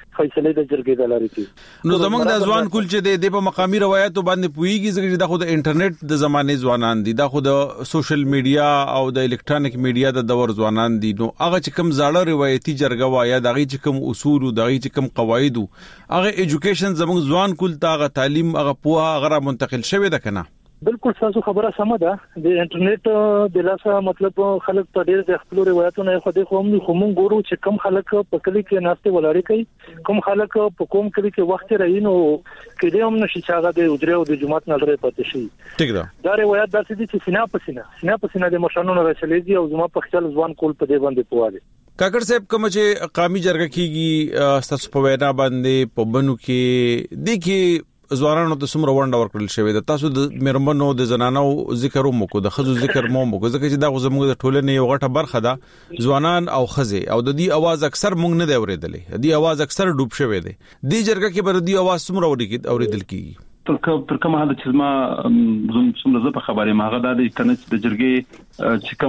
فیصله د جرګې د لارې کوي. نو زمونږ د ځوان کول چې د په مقامي روایتو باندې پويږي چې د خو د انټرنیټ د زمانه ځوانان دي، د خو د سوشل میډیا او د الکترونیک میډیا د دور ځوانان دي. نو هغه چې کوم زاړه روایتي جرګه وایا دغه چې کوم اصول او دغه چې کوم قواعد هغه ایجوکیشن زمونږ ځوان کول ته هغه تعلیم هغه پوها هغه منتقل شوی ده کنه. بالکل تاسو خبره سمه ده. د انټرنیټ د لاسه مطلب خلک په ډېر د خپل روایتونو خو د کوم کوم ګورو چې کم خلک په کلی کې ناشته ولاري کوي، کوم خلک په کوم کلی کې وخت راینو کې هم نشي چې هغه د اجره او د جماعت نه لري پاتې شي. ټیک ده. دا روایت داسې دي چې سینا په سینا سینا په سینا د مشرانو رسېږي او زما په خپل ځوان کول په دې باندې پواله. کاکړ صاحب کوم چې قومي جرګه کیږي تاسو په وینا باندې په بنو کې د کې ځوانانو ته څومره ونډه ورکړل شوې ده؟ تاسو د مرمنو د زنانو ذکر مو کو د خزو ذکر مو مو کو ځکه چې دا زموږ د ټولنې یو غټه برخه ده ځوانان او خزه او د دې आवाज اکثر مونږ نه دی اورېدلې، د دې आवाज اکثر ډوب شوی دی. د جرګه کې بر دې आवाज څومره اورېدل کیږي؟ تر تر کومه حد چې ما زموږ زه په خبره ما غدا د کنه د جرګې چې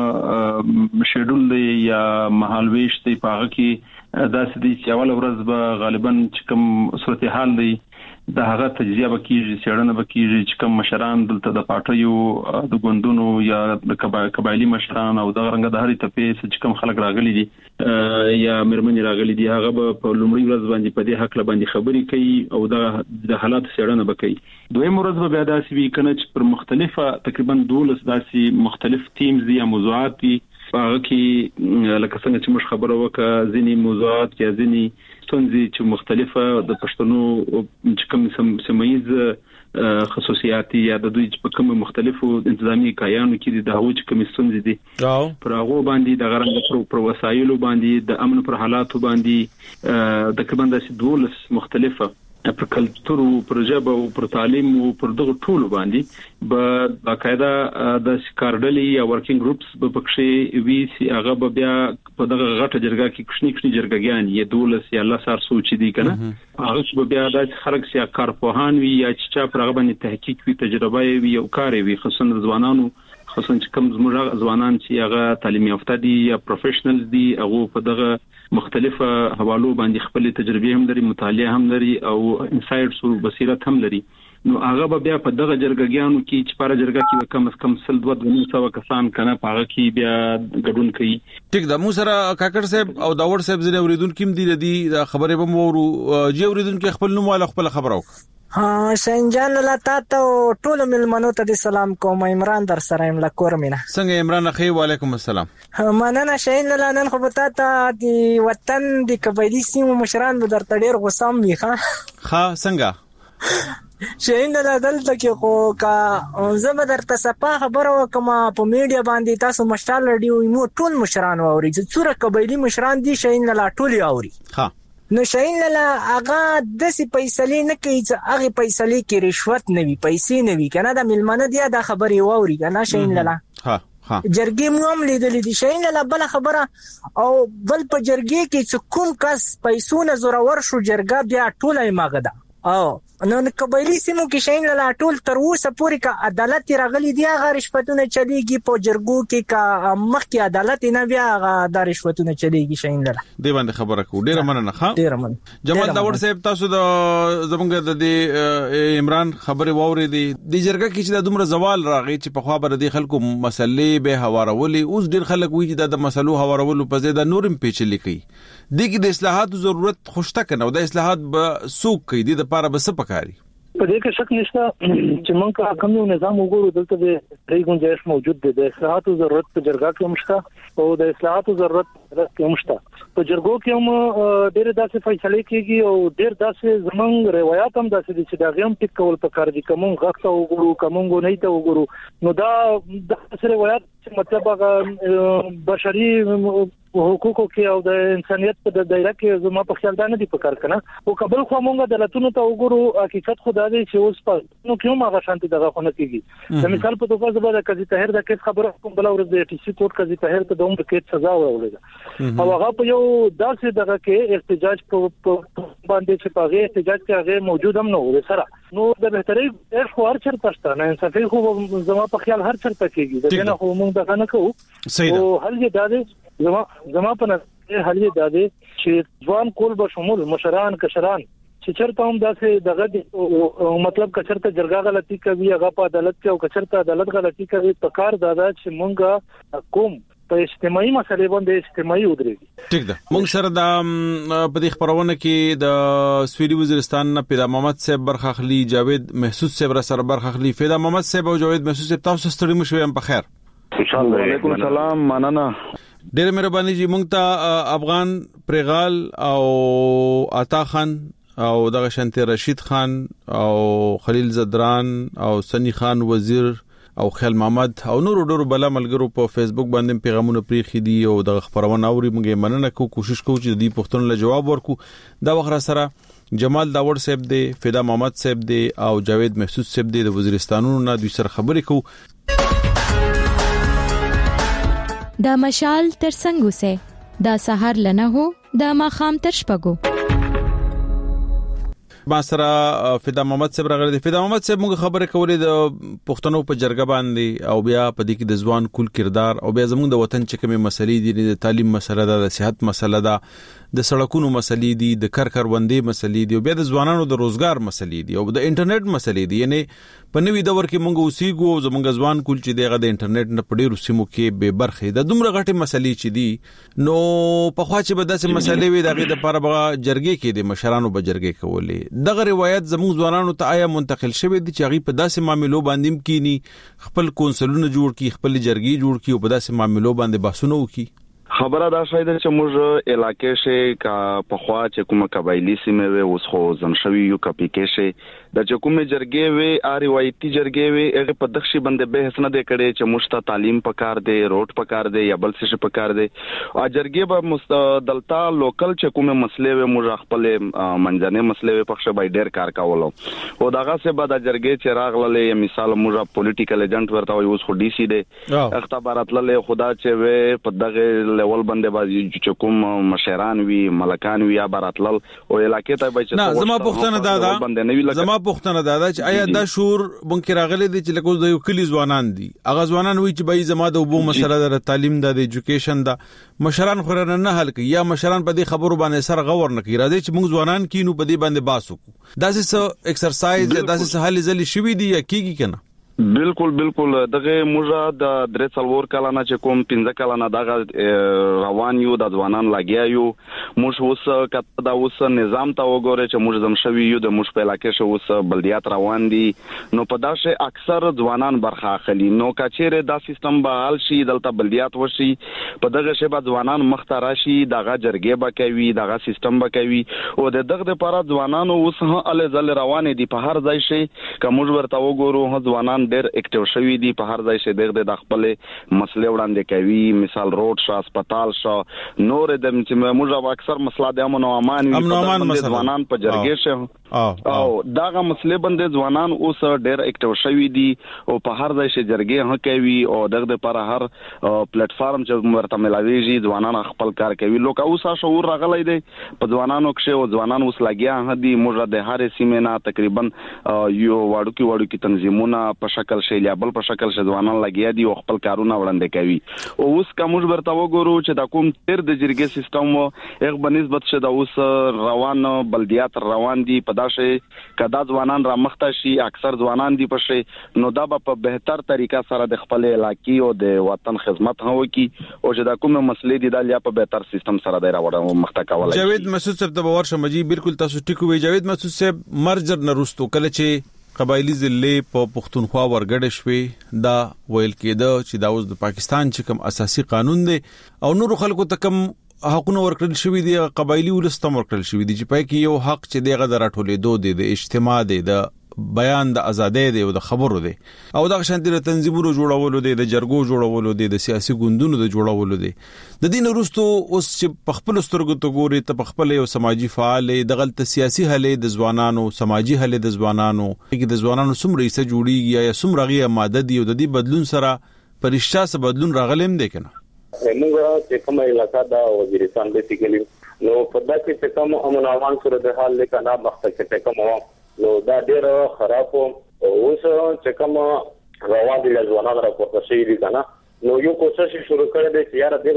کوم شیډول دی یا مهالويش دی په هغه کې دا سدي چې اول ورځ به غالبا چې کوم صورتحال دی د هغه تجزیه وکړي، څېړنه وکړي چې کوم مشران دلته د پارټیو د ګوندونو یا د قبایلی مشران او د رنګ د هرې تپې چې کوم خلک راغلي دي یا مرمنې راغلي دي هغه په لومړي ورځ باندې په دې حق باندې خبري کوي او د حالات څېړنه وکړي. دویم ورځ به بیا داسې وي کنه چې پر مختلفه تقریبا دولس داسې مختلف ټیمز دي یا موضوعات دي هغه کې لکه څنګه چې موږ خبره وکړه ځینی موضوعات یا ځینی ستونزې چې مختلفه د پښتنو چې کوم سیمایي خصوصیاتي یا د دوی په کوم مختلفو انتظامی کایانو کې د هغو چې کوم ستونزې دي پر هغه باندې د غرنګ پر وسایلو باندې د امن پر حالاتو باندې د کبند داسې دولس مختلفه پر کلتور او پر ژبه او پر تعلیم او پر دغه ټولو باندې به باقاعده د سکارډلي یا ورکینګ ګروپس به پکښې وی سي هغه به بیا په دغه غټه جرګه کې کښنی کښنی جرګګیان یې دولس یا الله سار سوچ دي کنه هغه به بیا د خلک سي کارپوهان وی یا چې پر هغه باندې تحقیق وی تجربه وی او کار وی خصوصا ځوانانو خصوصا چې کوم زموږ ځوانان چې هغه تعلیم یافته دي یا پروفیشنلز دي هغه په دغه مختلفه حوالو باندې خپل تجربه هم لري، مطالعه هم لري او انسایټس او بصیرت هم لري. نو هغه به بیا په دغه جرګګیانو کې چې پر جرګه کې کم از کم سل دوه دوه سو کسان کنه پاغه کې بیا ګډون کوي. ټیک ده. مو سره کاکړ صاحب او داور صاحب زنه اوریدونکو هم دي د خبرې به مو ورو جی اوریدونکو خپل نوم والا خپل خبرو. ها شینجان لاته ته ټول ملمنو ته سلام کوم. عمران در سره ام لکور مینا. څنګه عمران اخی وعلیکم السلام. مننه شین لانن خو ته ته دی وطن دی قبایلی سیمو مشران به درته ډیر غوسام وی ښا ښا څنګه شین لا دلته کې خو کا زما درته صفه خبره وکم په میډیا باندې تاسو مشال رادیو مو ټول مشران اوري چې څوره قبایلی مشران دي شین لا ټول اوري ها نو شین لا هغه د سي پیسې نه کوي چې هغه پیسې کې رشوت نه وي پیسې نه وي کنه د ملمنه دی دا خبره ووري کنه شین لا ها ها جرګې مو هم لیدلې دي شین لا بل خبره او بل په جرګې کې چې کوم کس پیسو نه زورور شو جرګه بیا ټوله ماغه ده او نو قبایلی سیمو کې شین لا ټول تر اوسه پورې کا عدالت راغلي دی هغه رشوتونه چلیږي په جرګو کې کا مخکې عدالت نه بیا هغه د رشوتونه چلیږي شین لا دی باندې خبره کو ډیره مننه ښه ډیره مننه جمال داور صاحب تاسو د زمونږ د عمران خبره ووري دي د جرګه کې چې د دومره زوال راغی چې په خوا بر دي خلکو مسلې به هوارولي اوس ډیر خلک وایي چې د مسلو هوارولو په ځای د نورم پیچلې کوي دغه د اصلاحات ضرورت خوشته کنه او د اصلاحات به سوق کوي د لپاره به څه پکاري په دې کې شک نشته چې موږ کوم نظام وګورو دلته د ری گنجائش موجود دی د اصلاحاتو ضرورت په جرګه کې مشته او د اصلاحاتو ضرورت کې مشته په جرګو کې هم ډېر داسې فیصله کیږي او ډېر داسې زمونږ روایت هم داسې دي چې دا غیم ټیک کول پکار دي کوم غوښته وګورو کوم نه ته وګورو نو دا د روایت مطلب هغه بشري حقوقو کې او د انسانيت په دایره کې زما په خیال دا نه دی پکار کنه او قبل خو مونږ د لاتونو ته وګورو حقیقت خو دا دی چې اوس په نو کوم هغه شانتي دغه خونه کیږي د مثال په توګه زبر قاضي طاهر د کیس خبره کوم بل ورځ د ټي سي کورټ قاضي طاهر ته د عمر کې سزا ورولې او هغه په یو داسې دغه کې احتجاج په باندې چې په احتجاج کې هغه موجود هم نه و سره نو د بهتري ايش خو هر چر پښتا نه انصافي خو زما په خیال هر چر پکېږي دا نه خو مونږ دغه نه کوو صحیح او هل دې دا زما زما په حل دا دی چې ځوان کول به شمول مشران کشران چې چرته هم داسې دغه مطلب کچرته جرګه غلطي کوي هغه په عدالت کې او کچرته عدالت غلطي کوي په کار دادا چې مونږه کوم په اجتماعي مسلې باندې اجتماعي ودرېږي. ټیک ده. موږ سره د په دې خبرونه کې د سویلي وزیرستان نه پیدا محمد صاحب برخه اخلي، جاوید محسوس صاحب سره برخه اخلي. پیدا محمد صاحب او جاوید محسوس صاحب تاسو ستړي مشوي هم په خیر. وعلیکم السلام، مننه. ډېر مهرباني جی. موږ ته افغان پرغال او عطا خان او دغه شانته رشید خان او خلیل زدران او سنی خان وزیر او خیال محمد او نور ډورو بل ملګرو په فیسبوک باندې پیغامونه پریخي دي او د خبرونه اوري. موږ مننه کوو، کوشش کوو چې د دې پوښتنو له جواب ورکو. دا وخت سره جمال داوړ صاحب دی، فدا محمد صاحب دی او جاوید محسوس صاحب دی د وزیرستانونو نه دوی سره خبرې کوو. دا مشال تر څنګه سه دا سحر لنه هو دا ماخام تر شپګو. ما سره فدا محمد صاحب راغلی دی. فدا محمد صاحب موږ خبرې کولې د پښتنو په جرګه باندې او بیا په دې کې د ځوان کول کردار او بیا زموږ د وطن چې کومه مسلې دي، د تعلیم مسله ده، د صحت مسله ده، د سړکونو مسلې دي، د کار کاروندې مسلې دي او بیا د ځوانانو د روزګار مسلې دي او د انټرنیټ مسلې دي. یعنی په نوې دور کې موږ اوسېګو او زموږ ځوان کول چې دغه د انټرنیټ نه په ډېرو سیمو کې به برخه ده. دومره غټه مسلې چې دي نو په خوا چې به داسې مسلې وي دغه د لپاره به جرګې کې د مشرانو به جرګې کولې. دغه روایت زموږ ځوانانو ته آیا منتقل شوی دي چې هغه په داسې معاملو باندې کینی خپل کونسلونه جوړ کی، خپل جرګې جوړ کی او په داسې معاملو باندې بحثونه وکړي؟ خبره دا شاید چې موږ علاقې شي کا په خوا چې کومه قبایلی سیمه وي اوس خو زمشوي یو کپی کې شي د چې کومه جرګې وي ا روایتي جرګې وي هغه په دښي باندې بحث نه دی کړي چې مشته تعلیم پکار دی، روټ پکار دی یا بل څه پکار دی. ا جرګې به مستدلتا لوکل چې کومه مسلې وي موږ خپل منځنه مسلې وي پخښه بای ډیر کار کولو او داغه څه به د جرګې چې راغله مثال موږ پولیټیکل ایجنټ ورته وي اوس خو ډي سي دی اختبارات له خدا چې وي په دغه لیول باندې بازي چې کوم مشران وي ملکان وي یا براتل او علاقې ته به چې نه زما پوښتنه دا ده زما پوښتنه دا ده چې آیا دا شور بونکې راغلي دي چې لکه د یو کلی ځوانان دي هغه ځوانان وي چې به زما د وبو مسله د تعلیم د ایجوکیشن دا مشران خو نه حل کوي یا مشران په دې خبرو باندې سر غور نه کوي راځي چې موږ ځوانان کینو په دې باندې باسو دا څه ایکسرسایز دا څه حل ځلې شوی دی یا کیږي کنه؟ بالکل بالکل دغه موږ د درې څلور کلانه چې کوم پنځه کلانه دغه روان یو د ځوانان لګیا یو موږ اوس کته دا اوس نظام ته وګوره چې موږ زم شوی یو د موږ په علاقې شو اوس بلدیات روان دي نو په داسه اکثر ځوانان برخه اخلي نو کچېره دا سیستم به حل شي دلته بلدیات وشي په دغه شی به ځوانان مخته راشي دغه جرګې به کوي دغه سیستم به کوي او د دغه لپاره ځوانانو اوس ال زل روان دي په هر ځای شي کوم ورته وګورو ځوانان ډېر اکټیو شوی دي په هر ځای شه دغه د خپل مسلې وړاندې کوي مثال روډ شو هسپتال شو نور د موږ اکثر مسله د امن او امان وي ځوانان په جرګې شه او دغه مسلې باندې ځوانان اوس ډېر اکټیو شوی دي او په هر ځای شه جرګې هم کوي او دغه لپاره هر پلیټ فارم چې ورته ملاويږي ځوانان خپل کار کوي لکه اوس شعور راغلی دی په ځوانانو کې او ځوانان اوس لګیا هدي موږ د هر سیمه نه تقریبا یو واړو کې واړو کې تنظیمونه په شکل شي یا بل په شکل شه ځوانان لګیا دي او خپل کارونه وړاندې کوي او اوس کوم ورته وګورو چې دا کوم تیر د جرګې سیستم یو بنسبت شه دا اوس روان بلدیات روان دي په داسې کدا ځوانان را مخته شي اکثر ځوانان دي پښه نو دا په بهتر طریقه سره د خپل علاقې او د وطن خدمت هم وکي او چې دا کوم مسلې دي دا یا په بهتر سیستم سره دی راوړم مخته کولای جاوید مسعود صاحب د باور شمجي بالکل تاسو ټیکو وی جاوید مسعود صاحب مرجر نرستو کله چې قبایلی ضلع په پښتونخوا ورګډ شوي دا ویل کېده چې دا اوس د پاکستان چې کوم اساسي قانون دی او نور خلکو ته کوم حقونه ورکړل شوی دی قبایلی ولستم ورکړل شوی دی چې پای کې یو حق چې دغه درټولې دوه دی د اجتماع دی د بیان د ازادۍ دی او د خبرو دی او د شانتي تنظیمونو جوړولو دی د جرګو جوړولو دی د سیاسي ګوندونو د جوړولو دی د دین وروسته اوس چې په خپل سترګو ته ګوري ته په خپل یو سماجی فعال د غلط سیاسي هلې د ځوانانو سماجی هلې د ځوانانو کې د ځوانانو سمره یې جوړیږي یا سمره غي ماده دی او د دې بدلون سره پرشتہ سره بدلون راغلم دی کنه موږ چې کومه علاقہ دا وزیرستان بیسیکلی نو په داسې چې کوم امن امان سره د حال لیکنه مخته چې کوم نو دا ډېر خراب اوس چې کوم روان دي ځوانان راپورته شي دي کنه نو یو کوشش شروع کړی دی چې یاره دغه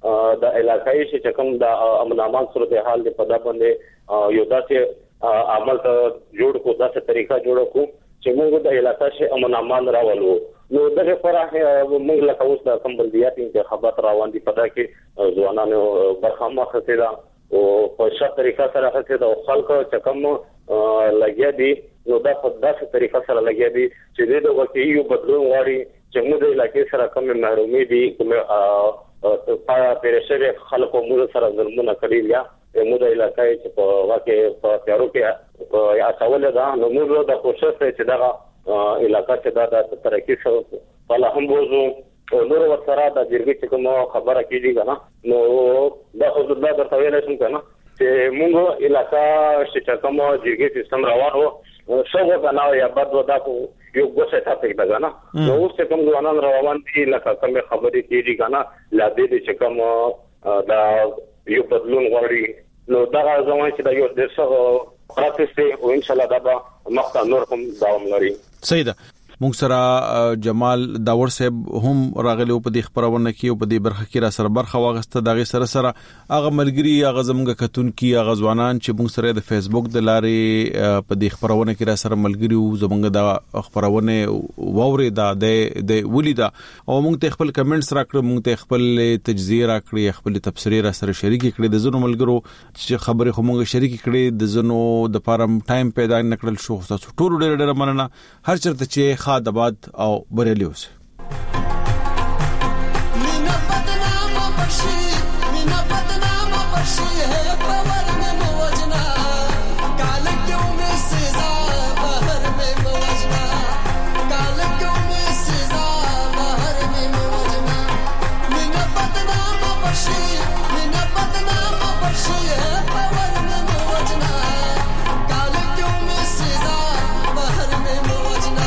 د علاقایي چې کوم د امن امان صورتحال په دا باندې یو داسې عمل ته جوړ کو داسې طریقه جوړ کو چې موږ د علاقې شه امن امان راولو. نو دغه فرح موږ له اوس د کوم بلدیات انتخابات روان دي، پدا کې ځوانانو برخه مخته ده او په ښه طریقه سره هڅه ده او خلکو چې کوم لګیا دي نو دا په داسې طریقه سره لګیا دي چې د واقعي بدلون غواړي چې موږ د علاقې سره کوم محرومي دي کوم په پرېشر خلکو موږ سره ظلمونه کړی یا موږ د علاقې چې په واقع په تیارو کې یا څول ده نو موږ د کوشش چې دا علاقې چې دا د ترقی سره په هم وځو نور ورسره د جرګې چې کوم خبره کیږي کنه نو دا خو د درته ویل شم کنه چې موږ علاقې چې کوم جرګې سیستم روان وو څنګه بناو یا بد ودا کو یو څه ټاپک ده کنه نو اوس کوم ځوانان روان دي لکه کوم خبرې کیږي کنه لا دې چې کوم دا یو بدلون غواړي نو دا ځوان چې دا یو د څه پروسس دی او ان شاء الله دا به مخته نور هم دوام لري. سیده موږ سره جمال داور صاحب هم راغلی په دې خبرونه کې او په دې برخه کې را سره برخه واغسته دغه سره سره هغه ملګری هغه زمونږ کتون کې هغه ځوانان چې موږ سره د فیسبوک د لارې په دې خبرونه کې را سره ملګری او زمونږ د خبرونه ووري دا د ولیدا او موږ ته خپل کمنټس راکړو موږ ته خپل تجزیه راکړي خپل تبصره را سره شریک کړي د زونو ملګرو چې خبرې خو موږ شریک کړي د زونو د فارم ټایم پیدا نکړل شو تاسو ټول ډېر ډېر مننه هر چرته چې خادباد او بریلیوس مینا بدنامه بشي مینا بدنامه بشي ہے پاور میں موجنا کال کیوں میں سزا باہر میں موجنا کال کیوں میں سزا باہر میں موجنا مینا بدنامه بشي مینا بدنامه بشي ہے پاور میں موجنا کال کیوں میں سزا باہر میں موجنا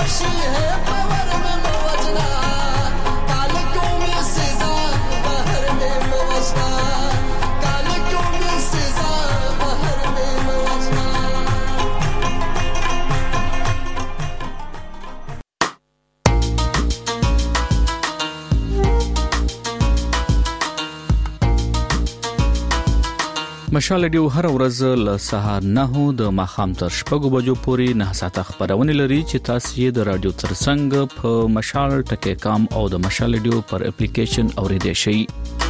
مشال ډیو هر ورځ له سهار نه د ماخام تر شپږو بجو پورې نه ساعته خبرونه لري چې تاسو یې د رادیو ترڅنګ په مشال ټکی کام او د مشال ډیو پر اپلیکیشن اوریدئ شئ.